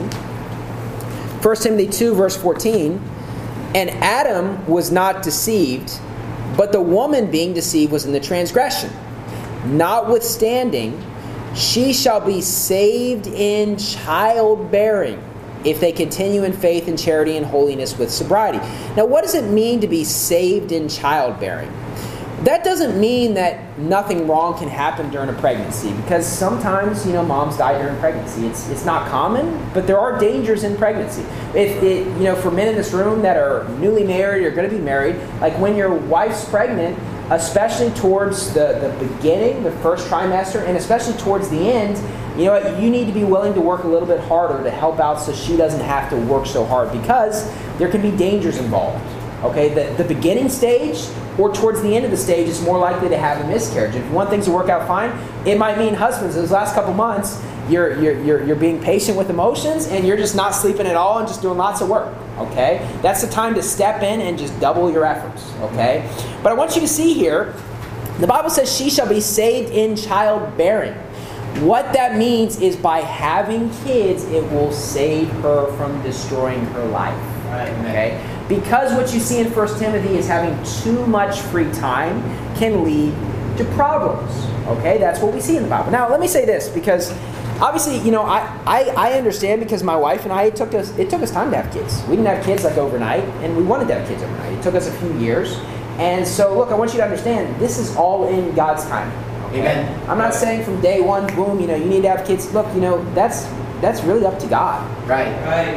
1 Timothy 2, verse 14. And Adam was not deceived, but the woman being deceived was in the transgression. Notwithstanding, she shall be saved in childbearing, if they continue in faith and charity and holiness with sobriety. Now, what does it mean to be saved in childbearing? That doesn't mean that nothing wrong can happen during a pregnancy, because sometimes, moms die during pregnancy. It's not common, but there are dangers in pregnancy. For men in this room that are newly married or going to be married, like when your wife's pregnant, especially towards the beginning, the first trimester, and especially towards the end, you need to be willing to work a little bit harder to help out so she doesn't have to work so hard, because there can be dangers involved. Okay, the beginning stage or towards the end of the stage is more likely to have a miscarriage. If you want things to work out fine, it might mean husbands, those last couple months, you're being patient with emotions and you're just not sleeping at all and just doing lots of work. Okay, that's the time to step in and just double your efforts. Okay, but I want you to see here, the Bible says she shall be saved in childbearing. What that means is by having kids, it will save her from destroying her life. Right. Okay? Because what you see in 1 Timothy is having too much free time can lead to problems. Okay? That's what we see in the Bible. Now, let me say this, because obviously, I understand, because my wife and I, it took us time to have kids. We didn't have kids like overnight, and we wanted to have kids overnight. It took us a few years. And so, look, I want you to understand, this is all in God's timing. Okay? Amen. I'm not saying from day one, boom, you need to have kids. Look, that's really up to God. Right.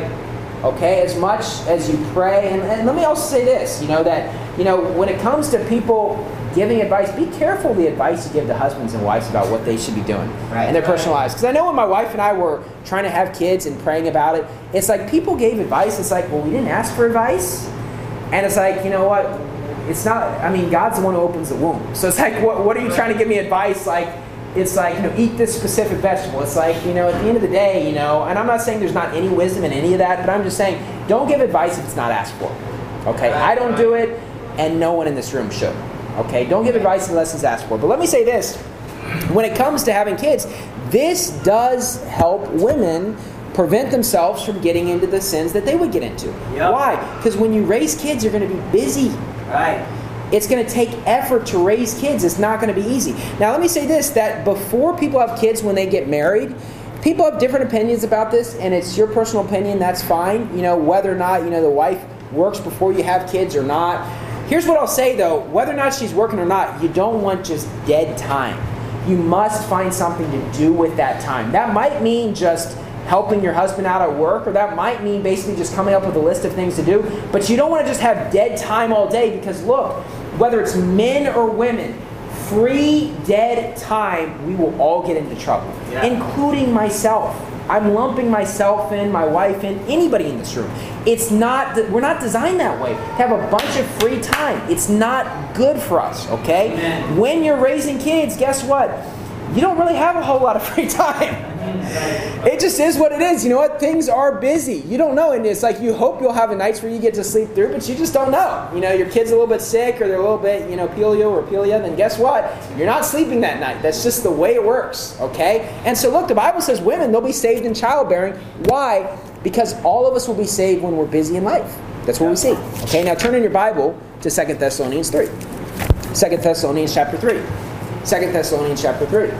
Okay, as much as you pray, and let me also say this, that when it comes to people giving advice, be careful the advice you give to husbands and wives about what they should be doing in their personal lives. Because I know when my wife and I were trying to have kids and praying about it, it's like people gave advice. It's like, well, we didn't ask for advice. And it's like, you know what? It's not, God's the one who opens the womb. So it's like, what are you trying to give me advice? Like, it's like, eat this specific vegetable. It's like, at the end of the day, and I'm not saying there's not any wisdom in any of that, but I'm just saying, don't give advice if it's not asked for. Okay? I don't do it, and no one in this room should. Okay? Don't give advice unless it's asked for. But let me say this. When it comes to having kids, this does help women prevent themselves from getting into the sins that they would get into. Yep. Why? Because when you raise kids, you're going to be busy. Right. It's going to take effort to raise kids. It's not going to be easy. Now, let me say this, that before people have kids, when they get married, people have different opinions about this, and it's your personal opinion. That's fine. Whether or not, the wife works before you have kids or not. Here's what I'll say, though. Whether or not she's working or not, you don't want just dead time. You must find something to do with that time. That might mean just helping your husband out at work, or that might mean basically just coming up with a list of things to do. But you don't want to just have dead time all day, because look, whether it's men or women, free dead time, we will all get into trouble, including myself. I'm lumping myself in, my wife in, anybody in this room. We're not designed that way, to have a bunch of free time. It's not good for us, okay? Amen. When you're raising kids, guess what? You don't really have a whole lot of free time. It just is what it is. You know what? Things are busy. You don't know. And it's like you hope you'll have nights where you get to sleep through, but you just don't know. Your kid's a little bit sick, or they're a little bit, pelia, then guess what? You're not sleeping that night. That's just the way it works, okay? And so look, the Bible says women, they'll be saved in childbearing. Why? Because all of us will be saved when we're busy in life. That's what we see. Okay, now turn in your Bible to 2 Thessalonians 3. 2 Thessalonians chapter 3. 2 Thessalonians chapter 3.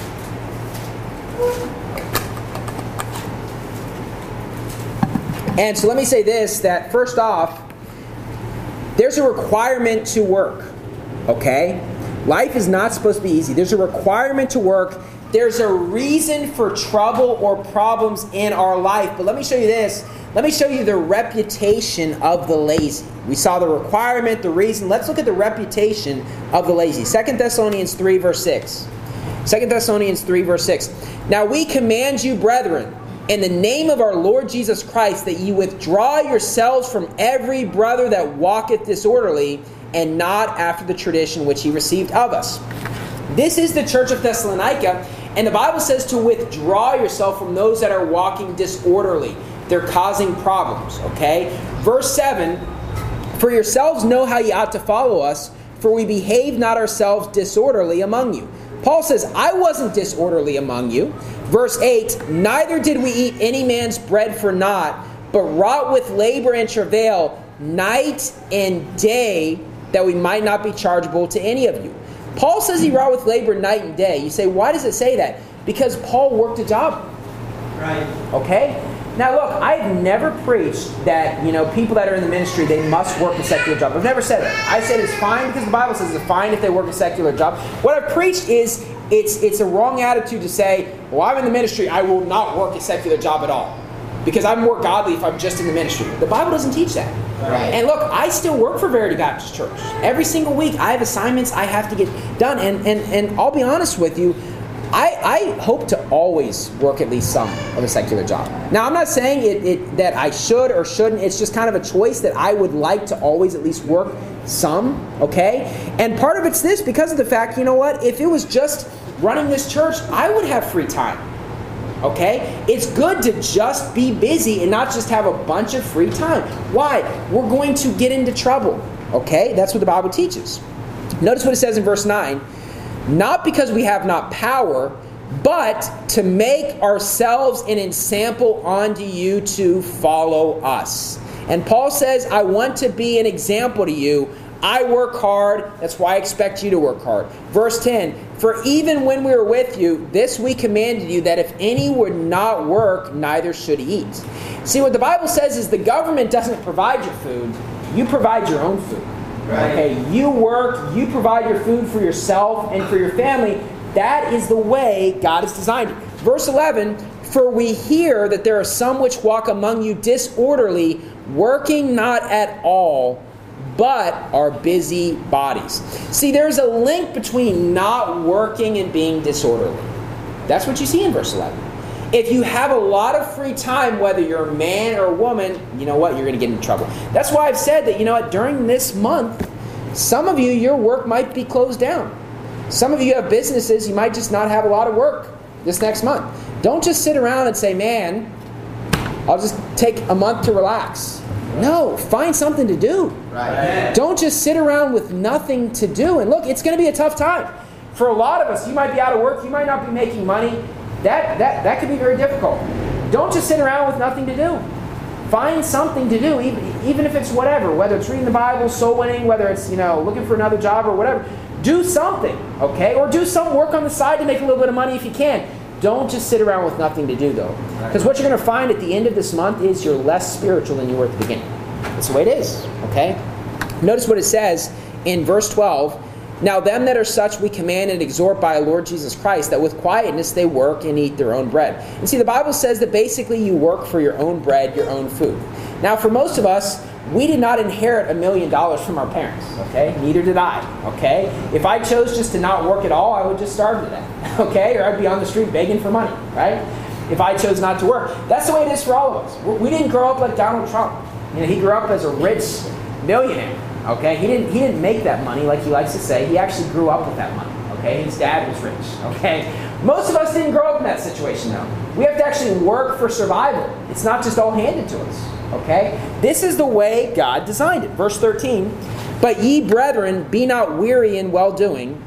And so let me say this, that first off, there's a requirement to work, okay? Life is not supposed to be easy. There's a requirement to work. There's a reason for trouble or problems in our life. But let me show you this. Let me show you the reputation of the lazy. We saw the requirement, the reason. Let's look at the reputation of the lazy. 2 Thessalonians 3, verse 6. 2 Thessalonians 3, verse 6. Now we command you, brethren, in the name of our Lord Jesus Christ, that ye withdraw yourselves from every brother that walketh disorderly, and not after the tradition which he received of us. This is the church of Thessalonica, and the Bible says to withdraw yourself from those that are walking disorderly. They're causing problems, okay? Verse 7, for yourselves know how ye ought to follow us, for we behave not ourselves disorderly among you. Paul says, I wasn't disorderly among you. Verse 8, neither did we eat any man's bread for naught, but wrought with labor and travail night and day, that we might not be chargeable to any of you. Paul says he wrought with labor night and day. You say, why does it say that? Because Paul worked a job. Right. Okay? Now look, I've never preached that, people that are in the ministry, they must work a secular job. I've never said that. I said it's fine because the Bible says it's fine if they work a secular job. What I've preached is it's a wrong attitude to say, well, I'm in the ministry, I will not work a secular job at all, because I'm more godly if I'm just in the ministry. The Bible doesn't teach that. Right. And look, I still work for Verity Baptist Church. Every single week I have assignments I have to get done. And I'll be honest with you, I hope to always work at least some of a secular job. Now, I'm not saying that I should or shouldn't. It's just kind of a choice that I would like to always at least work some, okay? And part of it's this, because of the fact, you know what? If it was just running this church, I would have free time, okay? It's good to just be busy and not just have a bunch of free time. Why? We're going to get into trouble, okay? That's what the Bible teaches. Notice what it says in verse 9. Not because we have not power, but to make ourselves an ensample unto you to follow us. And Paul says, I want to be an example to you. I work hard. That's why I expect you to work hard. Verse 10, for even when we were with you, this we commanded you, that if any would not work, neither should he eat. See, what the Bible says is the government doesn't provide your food. You provide your own food. Right. Okay, you work, you provide your food for yourself and for your family. That is the way God has designed it. Verse 11, for we hear that there are some which walk among you disorderly, working not at all, but are busy bodies. See, there's a link between not working and being disorderly. That's what you see in verse 11. If you have a lot of free time, whether you're a man or a woman, you know what? You're going to get in trouble. That's why I've said that, you know what? During this month, some of you, your work might be closed down. Some of you have businesses, you might just not have a lot of work this next month. Don't just sit around and say, man, I'll just take a month to relax. No, find something to do. Right. Don't just sit around with nothing to do. And look, it's going to be a tough time. For a lot of us, you might be out of work, you might not be making money. That could be very difficult. Don't just sit around with nothing to do. Find something to do, even if it's whatever, whether it's reading the Bible, soul winning, whether it's, looking for another job or whatever. Do something, okay? Or do some work on the side to make a little bit of money if you can. Don't just sit around with nothing to do, though. Because what you're going to find at the end of this month is you're less spiritual than you were at the beginning. That's the way it is, okay? Notice what it says in verse 12. Now them that are such we command and exhort by our Lord Jesus Christ, that with quietness they work and eat their own bread. And see, the Bible says that basically you work for your own bread, your own food. Now for most of us, we did not inherit $1 million from our parents, okay? Neither did I, okay? If I chose just to not work at all, I would just starve to death, okay? Or I'd be on the street begging for money, right? If I chose not to work. That's the way it is for all of us. We didn't grow up like Donald Trump. He grew up as a rich millionaire. Okay, he didn't make that money like he likes to say. He actually grew up with that money. Okay, his dad was rich. Okay, most of us didn't grow up in that situation though. We have to actually work for survival. It's not just all handed to us. Okay, this is the way God designed it. Verse 13. But ye brethren, be not weary in well doing.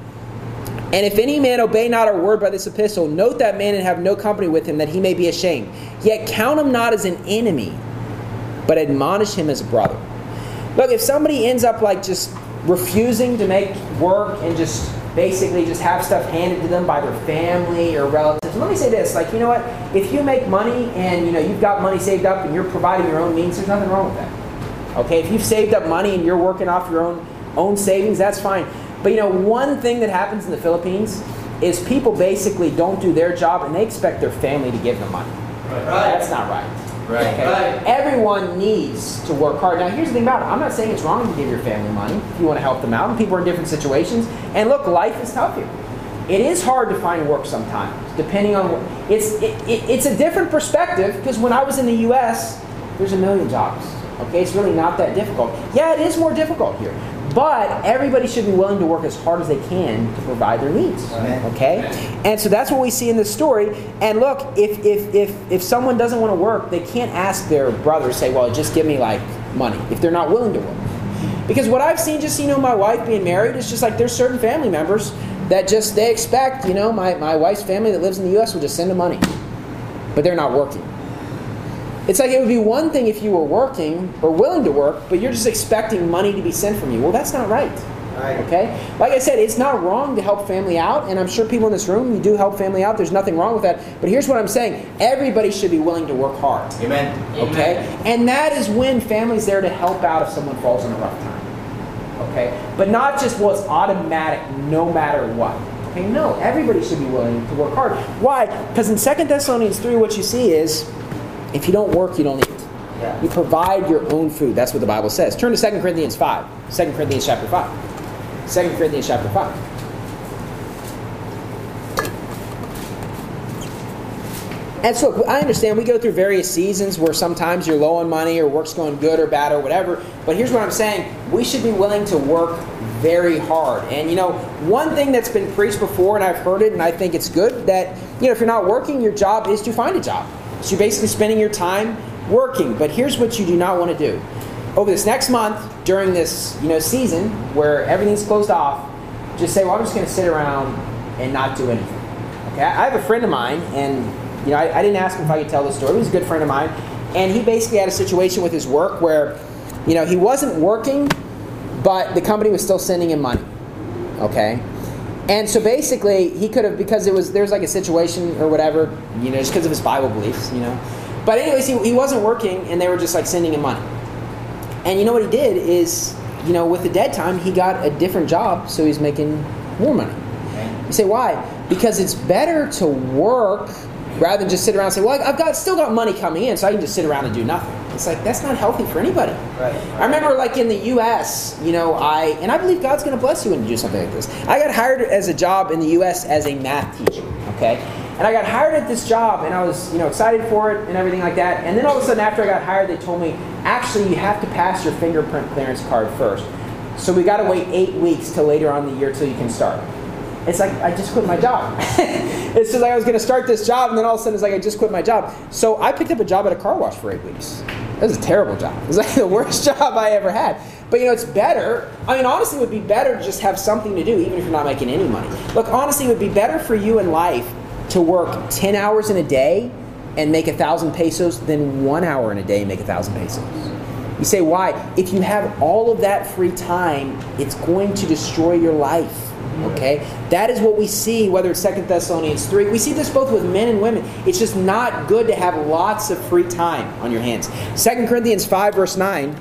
And if any man obey not our word by this epistle, note that man and have no company with him, that he may be ashamed. Yet count him not as an enemy, but admonish him as a brother. Look, if somebody ends up like just refusing to make work and just basically just have stuff handed to them by their family or relatives, let me say this, like, you know what? If you make money and, you've got money saved up and you're providing your own means, there's nothing wrong with that. Okay, if you've saved up money and you're working off your own savings, that's fine. But, one thing that happens in the Philippines is people basically don't do their job and they expect their family to give them money. Right. That's not right. Right. Okay? Right. Everyone needs to work hard. Now, here's the thing about it. I'm not saying it's wrong to give your family money if you want to help them out. And people are in different situations. And look, life is tough here. It is hard to find work sometimes, depending on what. It's a different perspective, because when I was in the U.S., there's 1 million jobs. Okay, it's really not that difficult. Yeah, it is more difficult here. But everybody should be willing to work as hard as they can to provide their needs. Okay? And so that's what we see in this story. And look, if someone doesn't want to work, they can't ask their brother, say, well, just give me money, if they're not willing to work. Because what I've seen, just my wife being married, it's just like there's certain family members that just, they expect, my wife's family that lives in the U.S. will just send them money. But they're not working. It's like it would be one thing if you were working or willing to work, but you're just expecting money to be sent from you. Well, that's not right. Okay? Like I said, it's not wrong to help family out, and I'm sure people in this room, you do help family out. There's nothing wrong with that. But here's what I'm saying. Everybody should be willing to work hard. Amen. Okay? And that is when family's there to help out if someone falls in a rough time. Okay? But not just, well, it's automatic no matter what. Okay? No, everybody should be willing to work hard. Why? Because in 2 Thessalonians 3, what you see is, if you don't work, you don't eat. Yeah. You provide your own food. That's what the Bible says. Turn to 2 Corinthians 5. 2 Corinthians chapter 5. 2 Corinthians chapter 5. And so look, I understand we go through various seasons where sometimes you're low on money or work's going good or bad or whatever. But here's what I'm saying. We should be willing to work very hard. And one thing that's been preached before, and I've heard it, and I think it's good, that if you're not working, your job is to find a job. So you're basically spending your time working. But here's what you do not want to do. Over this next month, during this season where everything's closed off, just say, well, I'm just going to sit around and not do anything. Okay? I have a friend of mine, and I didn't ask him if I could tell this story. He was a good friend of mine. And he basically had a situation with his work where, he wasn't working, but the company was still sending him money. Okay? And so basically, he could have, because there was like a situation or whatever, just because of his Bible beliefs, But anyways, he wasn't working, and they were just sending him money. And what he did is, with the dead time, he got a different job, so he's making more money. You say, why? Because it's better to work rather than just sit around and say, well, still got money coming in, so I can just sit around and do nothing. It's like, that's not healthy for anybody. Right. I remember like in the U.S., I believe God's going to bless you when you do something like this. I got hired as a job in the U.S. as a math teacher, okay? And I got hired at this job, and I was, excited for it and everything like that. And then all of a sudden, after I got hired, they told me, actually, you have to pass your fingerprint clearance card first. So we got to wait 8 weeks till later on in the year till you can start. It's like, I just quit my job. It's just like I was going to start this job, and then all of a sudden it's like I just quit my job. So I picked up a job at a car wash for 8 weeks. That was a terrible job. It was like the worst job I ever had. But it's better. I mean, honestly, it would be better to just have something to do, even if you're not making any money. Look, honestly, it would be better for you in life to work 10 hours in a day and make 1,000 pesos than 1 hour in a day and make 1,000 pesos. You say, why? If you have all of that free time, it's going to destroy your life. Okay? That is what we see, whether it's 2 Thessalonians 3. We see this both with men and women. It's just not good to have lots of free time on your hands. 2 Corinthians 5, verse 9.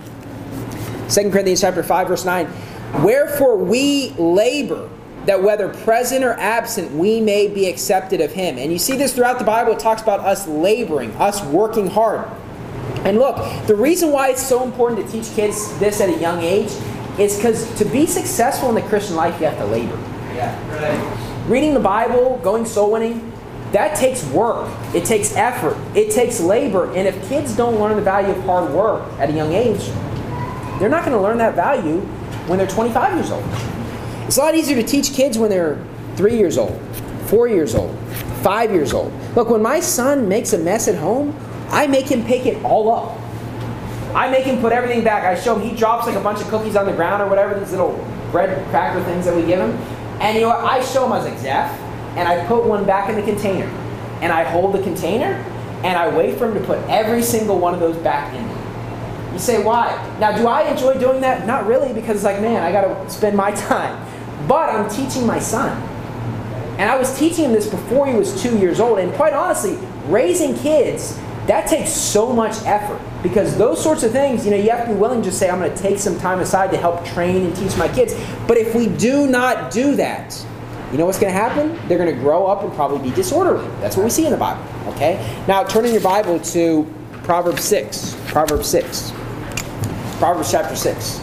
2 Corinthians chapter 5, verse 9. Wherefore we labor, that whether present or absent, we may be accepted of Him. And you see this throughout the Bible. It talks about us laboring, us working hard. And look, the reason why it's so important to teach kids this at a young age is because to be successful in the Christian life, you have to labor. Yeah, right. Reading the Bible, going soul winning, that takes work. It takes effort. It takes labor. And if kids don't learn the value of hard work at a young age, they're not going to learn that value when they're 25 years old. It's a lot easier to teach kids when they're 3 years old, 4 years old, 5 years old. Look, when my son makes a mess at home, I make him pick it all up. I make him put everything back. I show him, he drops like a bunch of cookies on the ground or whatever, these little bread cracker things that we give him. And you know what? I show him, I was like, Zeph, and I put one back in the container. And I hold the container, and I wait for him to put every single one of those back in there. You say, why? Now, do I enjoy doing that? Not really, because it's like, man, I got to spend my time. But I'm teaching my son. And I was teaching him this before he was 2 years old. And quite honestly, raising kids, that takes so much effort. Because those sorts of things, you have to be willing to just say, I'm going to take some time aside to help train and teach my kids. But if we do not do that, you know what's going to happen? They're going to grow up and probably be disorderly. That's what we see in the Bible. Okay? Now, turn in your Bible to Proverbs 6. Proverbs 6. Proverbs chapter 6.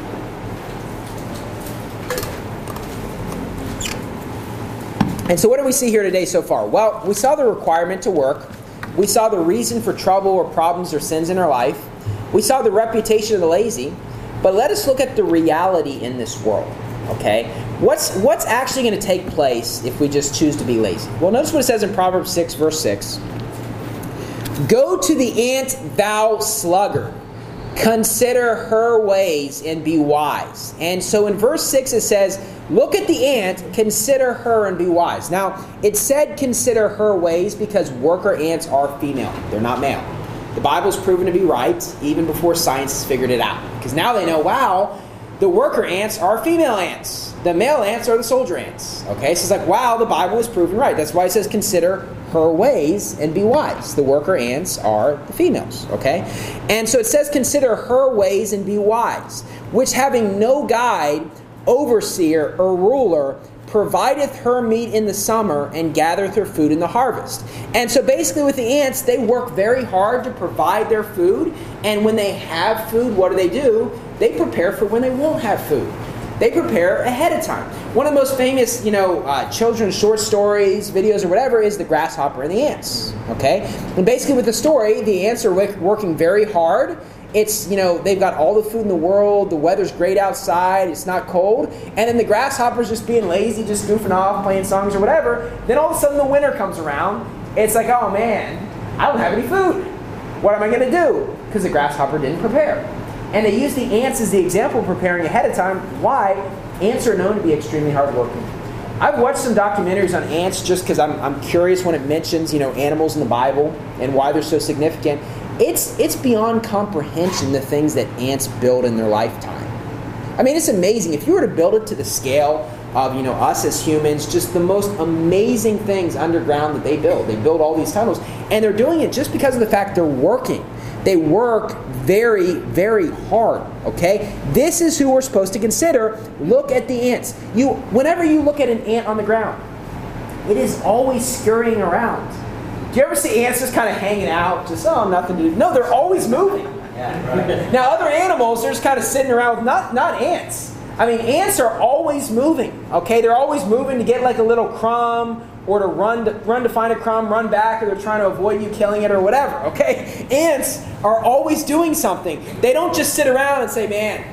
And so what do we see here today so far? Well, we saw the requirement to work. We saw the reason for trouble or problems or sins in our life. We saw the reputation of the lazy. But let us look at the reality in this world. Okay? What's actually going to take place if we just choose to be lazy? Well, notice what it says in Proverbs 6, verse 6. Go to the ant, thou sluggard. Consider her ways and be wise. And so in verse 6 it says, look at the ant, consider her and be wise. Now, it said consider her ways because worker ants are female. They're not male. The Bible's proven to be right even before science has figured it out. Because now they know, wow, the worker ants are female ants. The male ants are the soldier ants. Okay, so it's like, wow, the Bible is proven right. That's why it says consider her ways and be wise. The worker ants are the females. Okay, and so it says consider her ways and be wise, which having no guide, overseer, or ruler, provideth her meat in the summer and gathereth her food in the harvest. And so basically with the ants, they work very hard to provide their food. And when they have food, what do? They prepare for when they won't have food. They prepare ahead of time. One of the most famous, children's short stories, videos, or whatever is The Grasshopper and the Ants. Okay? And basically with the story, the ants are working very hard. It's, they've got all the food in the world. The weather's great outside. It's not cold. And then the grasshopper's just being lazy, just goofing off, playing songs or whatever. Then all of a sudden the winter comes around. It's like, oh man, I don't have any food. What am I going to do? Because the grasshopper didn't prepare. And they use the ants as the example of preparing ahead of time. Why? Ants are known to be extremely hardworking. I've watched some documentaries on ants just because I'm curious when it mentions, animals in the Bible and why they're so significant. It's beyond comprehension the things that ants build in their lifetime. I mean, it's amazing. If you were to build it to the scale of, us as humans, just the most amazing things underground that they build. They build all these tunnels. And they're doing it just because of the fact they're working. They work very, very hard, okay? This is who we're supposed to consider. Look at the ants. Whenever you look at an ant on the ground, It is always scurrying around. Do you ever see ants just kind of hanging out? Just, oh, nothing to do. No, they're always moving. Yeah, right. Now, other animals, they're just kind of sitting around with not ants. I mean, ants are always moving, okay? They're always moving to get like a little crumb or to run to find a crumb, run back, or they're trying to avoid you killing it or whatever, okay? Ants are always doing something. They don't just sit around and say, man,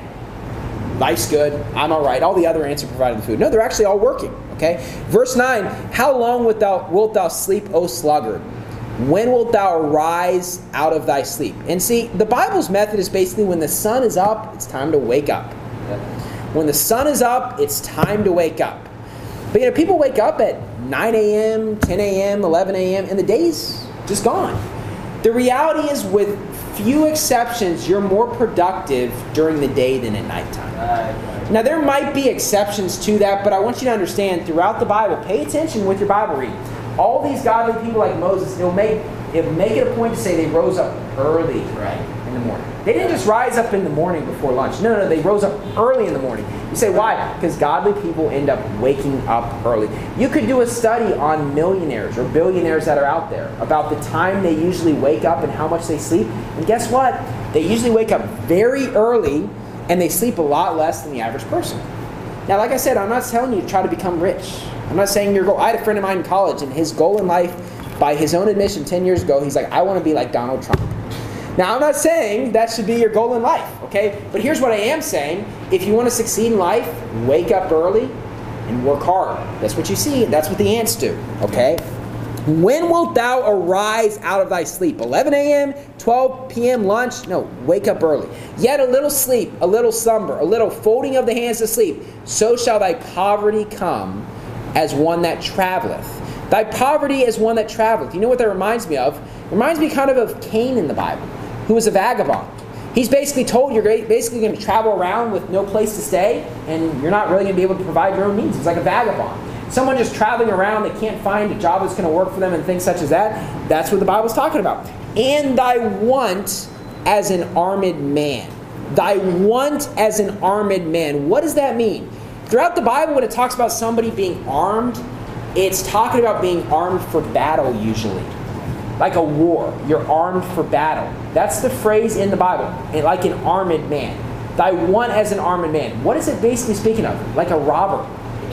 life's good, I'm all right. All the other ants are providing the food. No, they're actually all working, okay? Verse 9, how long wilt thou sleep, O sluggard? When wilt thou arise out of thy sleep? And see, the Bible's method is basically when the sun is up, it's time to wake up. When the sun is up, it's time to wake up. But people wake up at 9 a.m., 10 a.m., 11 a.m., and the day's just gone. The reality is, with few exceptions, you're more productive during the day than at nighttime. Now, there might be exceptions to that, but I want you to understand, throughout the Bible, pay attention with your Bible reading. All these godly people like Moses, it'll make it a point to say they rose up early in the morning. They didn't just rise up in the morning before lunch. No, they rose up early in the morning. You say, why? Because godly people end up waking up early. You could do a study on millionaires or billionaires that are out there about the time they usually wake up and how much they sleep. And guess what? They usually wake up very early and they sleep a lot less than the average person. Now, like I said, I'm not telling you to try to become rich. I'm not saying your goal. I had a friend of mine in college, and his goal in life, by his own admission 10 years ago, he's like, I want to be like Donald Trump. Now, I'm not saying that should be your goal in life, okay? But here's what I am saying. If you want to succeed in life, wake up early and work hard. That's what you see. That's what the ants do, okay? When wilt thou arise out of thy sleep? 11 a.m., 12 p.m. lunch? No, wake up early. Yet a little sleep, a little slumber, a little folding of the hands to sleep. So shall thy poverty come as one that traveleth. Thy poverty as one that traveleth. You know what that reminds me of? It reminds me kind of Cain in the Bible, who was a vagabond. He's basically told you're basically going to travel around with no place to stay, and you're not really going to be able to provide your own needs. He's like a vagabond. Someone just traveling around that can't find a job that's going to work for them and things such as that. That's what the Bible's talking about. And thy want as an armed man. Thy want as an armed man. What does that mean? Throughout the Bible, when it talks about somebody being armed, it's talking about being armed for battle usually. Like a war. You're armed for battle. That's the phrase in the Bible. Like an armed man. Thy want as an armed man. What is it basically speaking of? Like a robber.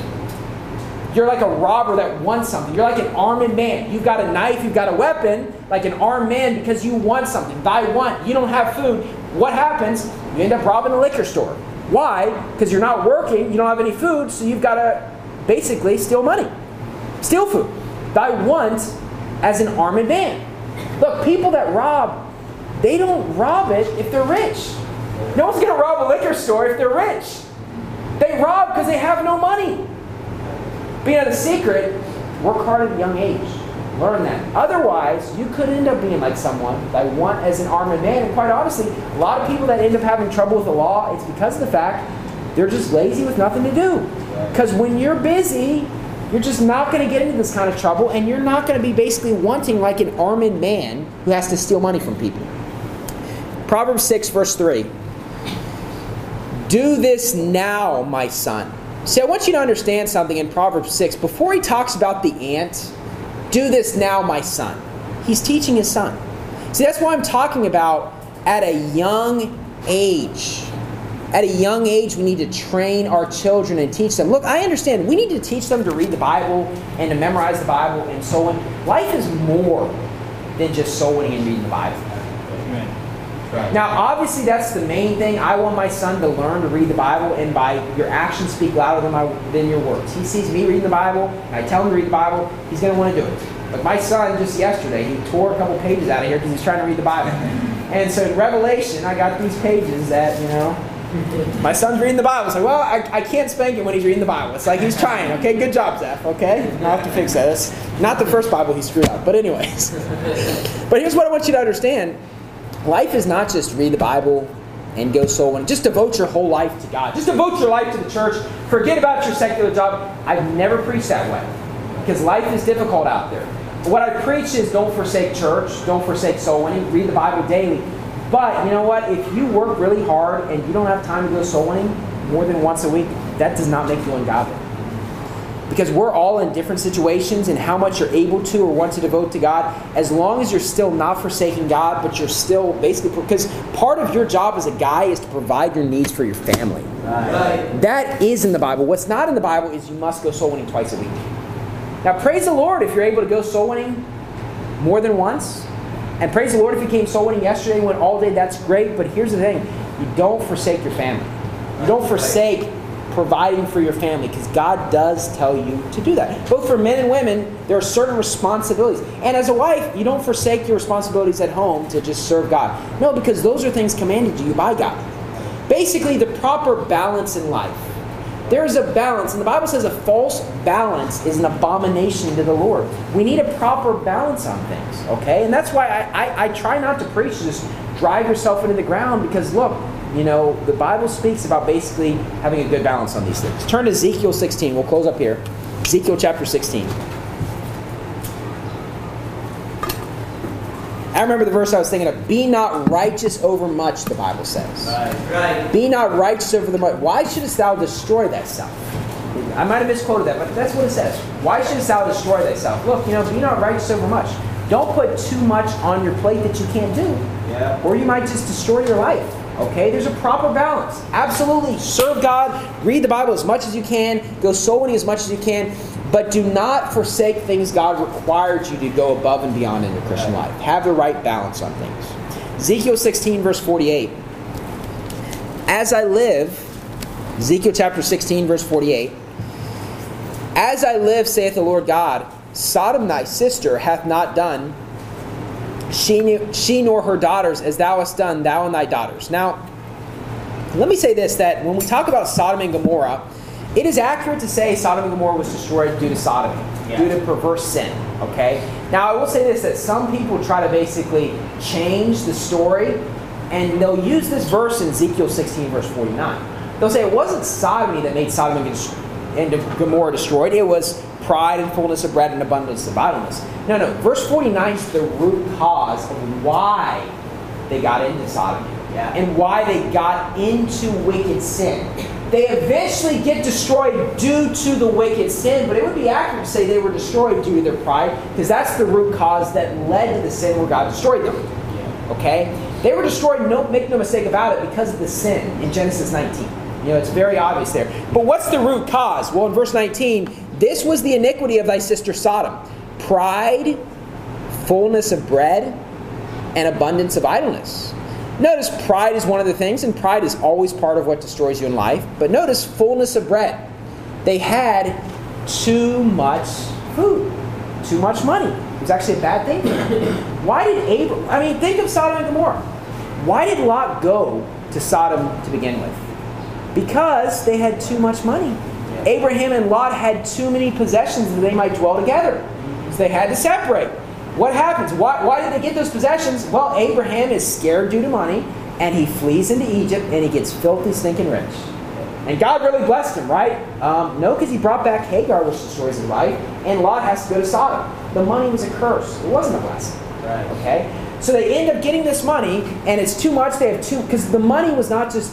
You're like a robber that wants something. You're like an armed man. You've got a knife, you've got a weapon, like an armed man because you want something. Thy want. You don't have food. What happens? You end up robbing a liquor store. Why? Because you're not working, you don't have any food, so you've got to basically steal money. Steal food. Thy want as an armed man. Look, people that rob, they don't rob it if they're rich. No one's going to rob a liquor store if they're rich. They rob because they have no money. But you know the secret, work hard at a young age. Learn that. Otherwise, you could end up being like someone that want as an armed man. And quite honestly, a lot of people that end up having trouble with the law, it's because of the fact they're just lazy with nothing to do. Because when you're busy, you're just not going to get into this kind of trouble, and you're not going to be basically wanting like an armed man who has to steal money from people. Proverbs 6, verse 3. Do this now, my son. See, I want you to understand something in Proverbs 6. Before he talks about the ant, do this now, my son. He's teaching his son. See, that's why I'm talking about at a young age. At a young age, we need to train our children and teach them. Look, I understand. We need to teach them to read the Bible and to memorize the Bible and so on. Life is more than just soul winning and reading the Bible. Right. Now, obviously, that's the main thing. I want my son to learn to read the Bible, and by your actions speak louder than your words. He sees me reading the Bible, and I tell him to read the Bible, he's going to want to do it. But my son, just yesterday, he tore a couple pages out of here because he's trying to read the Bible. And so in Revelation, I got these pages that, my son's reading the Bible. It's like, well, I can't spank him when he's reading the Bible. It's like he's trying. Okay, good job, Zeph. Okay? I'll have to fix that. That's not the first Bible he screwed up. But anyways. But here's what I want you to understand. Life is not just read the Bible and go soul winning. Just devote your whole life to God. Just devote your life to the church. Forget about your secular job. I've never preached that way because life is difficult out there. But what I preach is don't forsake church. Don't forsake soul winning. Read the Bible daily. But you know what? If you work really hard and you don't have time to go soul winning more than once a week, that does not make you ungodly. Because we're all in different situations and how much you're able to or want to devote to God, as long as you're still not forsaking God, but you're still basically, because part of your job as a guy is to provide your needs for your family. Right. That is in the Bible. What's not in the Bible is you must go soul winning twice a week. Now praise the Lord if you're able to go soul winning more than once. And praise the Lord if you came soul winning yesterday and went all day, that's great. But here's the thing, you don't forsake your family. You don't forsake providing for your family, because God does tell you to do that. Both for men and women, there are certain responsibilities. And as a wife, you don't forsake your responsibilities at home to just serve God. No, because those are things commanded to you by God. Basically, the proper balance in life. There is a balance, and the Bible says a false balance is an abomination to the Lord. We need a proper balance on things, okay? And that's why I try not to preach, just drive yourself into the ground, because look, the Bible speaks about basically having a good balance on these things. Turn to Ezekiel 16. We'll close up here. Ezekiel chapter 16. I remember the verse I was thinking of. Be not righteous over much, the Bible says. Right. Be not righteous over the much. Why shouldest thou destroy thyself? I might have misquoted that, but that's what it says. Why shouldest thou destroy thyself? Look, be not righteous over much. Don't put too much on your plate that you can't do. Yeah. Or you might just destroy your life. Okay, there's a proper balance. Absolutely, serve God, read the Bible as much as you can, go soul winning as much as you can, but do not forsake things God required you to go above and beyond in your Christian life. Have the right balance on things. Ezekiel 16, verse 48. As I live, Ezekiel chapter 16, verse 48. As I live, saith the Lord God, Sodom thy sister hath not done, she nor her daughters, as thou hast done, thou and thy daughters. Now, let me say this, that when we talk about Sodom and Gomorrah, it is accurate to say Sodom and Gomorrah was destroyed due to sodomy, due to perverse sin. Okay? Now, I will say this, that some people try to basically change the story, and they'll use this verse in Ezekiel 16, verse 49. They'll say it wasn't sodomy that made Sodom and Gomorrah destroyed. It was pride and fullness of bread and abundance of idleness. No. Verse 49 is the root cause of why they got into sodomy and why they got into wicked sin. They eventually get destroyed due to the wicked sin, but it would be accurate to say they were destroyed due to their pride, because that's the root cause that led to the sin where God destroyed them. Okay? They were destroyed, make no mistake about it, because of the sin in Genesis 19. It's very obvious there. But what's the root cause? Well, in verse 19, this was the iniquity of thy sister Sodom. Pride, fullness of bread, and abundance of idleness. Notice pride is one of the things, and pride is always part of what destroys you in life. But notice fullness of bread. They had too much food, too much money. It was actually a bad thing for them. Why did think of Sodom and Gomorrah. Why did Lot go to Sodom to begin with? Because they had too much money. Abraham and Lot had too many possessions that they might dwell together. So they had to separate. What happens? Why did they get those possessions? Well, Abraham is scared due to money, and he flees into Egypt, and he gets filthy, stinking rich. And God really blessed him, right? No, because he brought back Hagar, which destroys his life, and Lot has to go to Sodom. The money was a curse. It wasn't a blessing. Right. Okay? So they end up getting this money, and it's too much. They have because the money was not just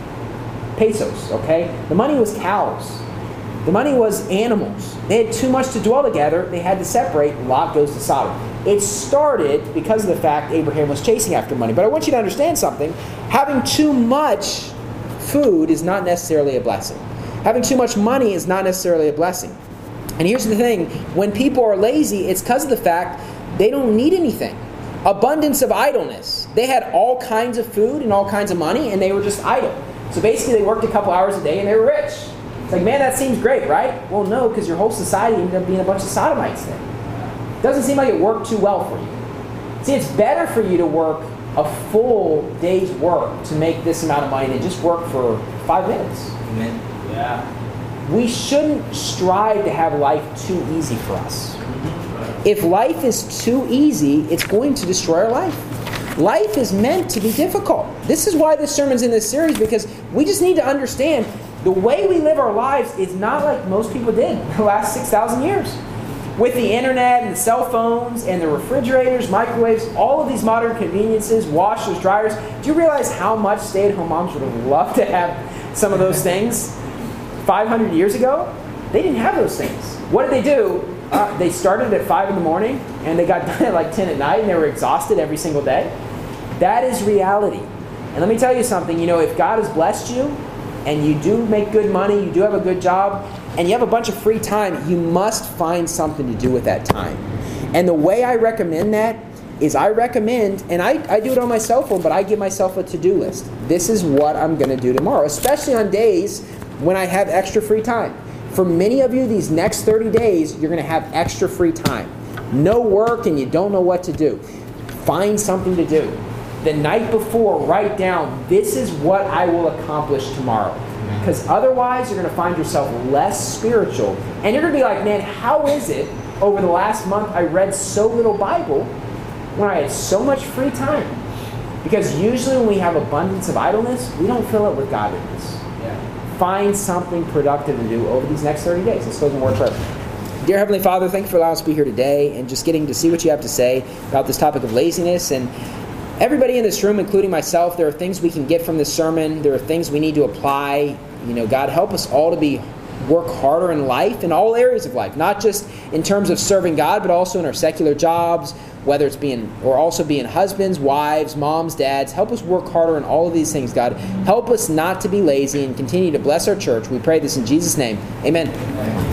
pesos, okay? The money was cows. The money was animals. They had too much to dwell together. They had to separate. Lot goes to Sodom. It started because of the fact Abraham was chasing after money. But I want you to understand something. Having too much food is not necessarily a blessing. Having too much money is not necessarily a blessing. And here's the thing. When people are lazy, it's because of the fact they don't need anything. Abundance of idleness. They had all kinds of food and all kinds of money, and they were just idle. So basically they worked a couple hours a day and they were rich. It's like, man, that seems great, right? Well, no, because your whole society ended up being a bunch of sodomites then. It doesn't seem like it worked too well for you. See, it's better for you to work a full day's work to make this amount of money than just work for 5 minutes. Amen. Yeah. We shouldn't strive to have life too easy for us. If life is too easy, it's going to destroy our life. Life is meant to be difficult. This is why this sermon's in this series, because we just need to understand the way we live our lives is not like most people did the last 6,000 years. With the internet and the cell phones and the refrigerators, microwaves, all of these modern conveniences, washers, dryers, do you realize how much stay-at-home moms would have loved to have some of those things 500 years ago? They didn't have those things. What did they do? They started at 5 in the morning, and they got done at like 10 at night, and they were exhausted every single day. That is reality. And let me tell you something, if God has blessed you, and you do make good money, you do have a good job, and you have a bunch of free time, you must find something to do with that time. And the way I recommend that is I do it on my cell phone, but I give myself a to-do list. This is what I'm going to do tomorrow, especially on days when I have extra free time. For many of you, these next 30 days, you're going to have extra free time. No work and you don't know what to do. Find something to do. The night before, write down, this is what I will accomplish tomorrow. Because otherwise, you're going to find yourself less spiritual. And you're going to be like, man, how is it over the last month I read so little Bible when I had so much free time? Because usually when we have abundance of idleness, we don't fill it with godliness. Find something productive to do over these next 30 days. Let's close in word prayer. Dear Heavenly Father, thank you for allowing us to be here today and just getting to see what you have to say about this topic of laziness. And everybody in this room, including myself, there are things we can get from this sermon. There are things we need to apply. God, help us all to work harder in life, in all areas of life, not just in terms of serving God, but also in our secular jobs, whether it's being husbands, wives, moms, dads. Help us work harder in all of these things, God. Help us not to be lazy and continue to bless our church. We pray this in Jesus' name. Amen.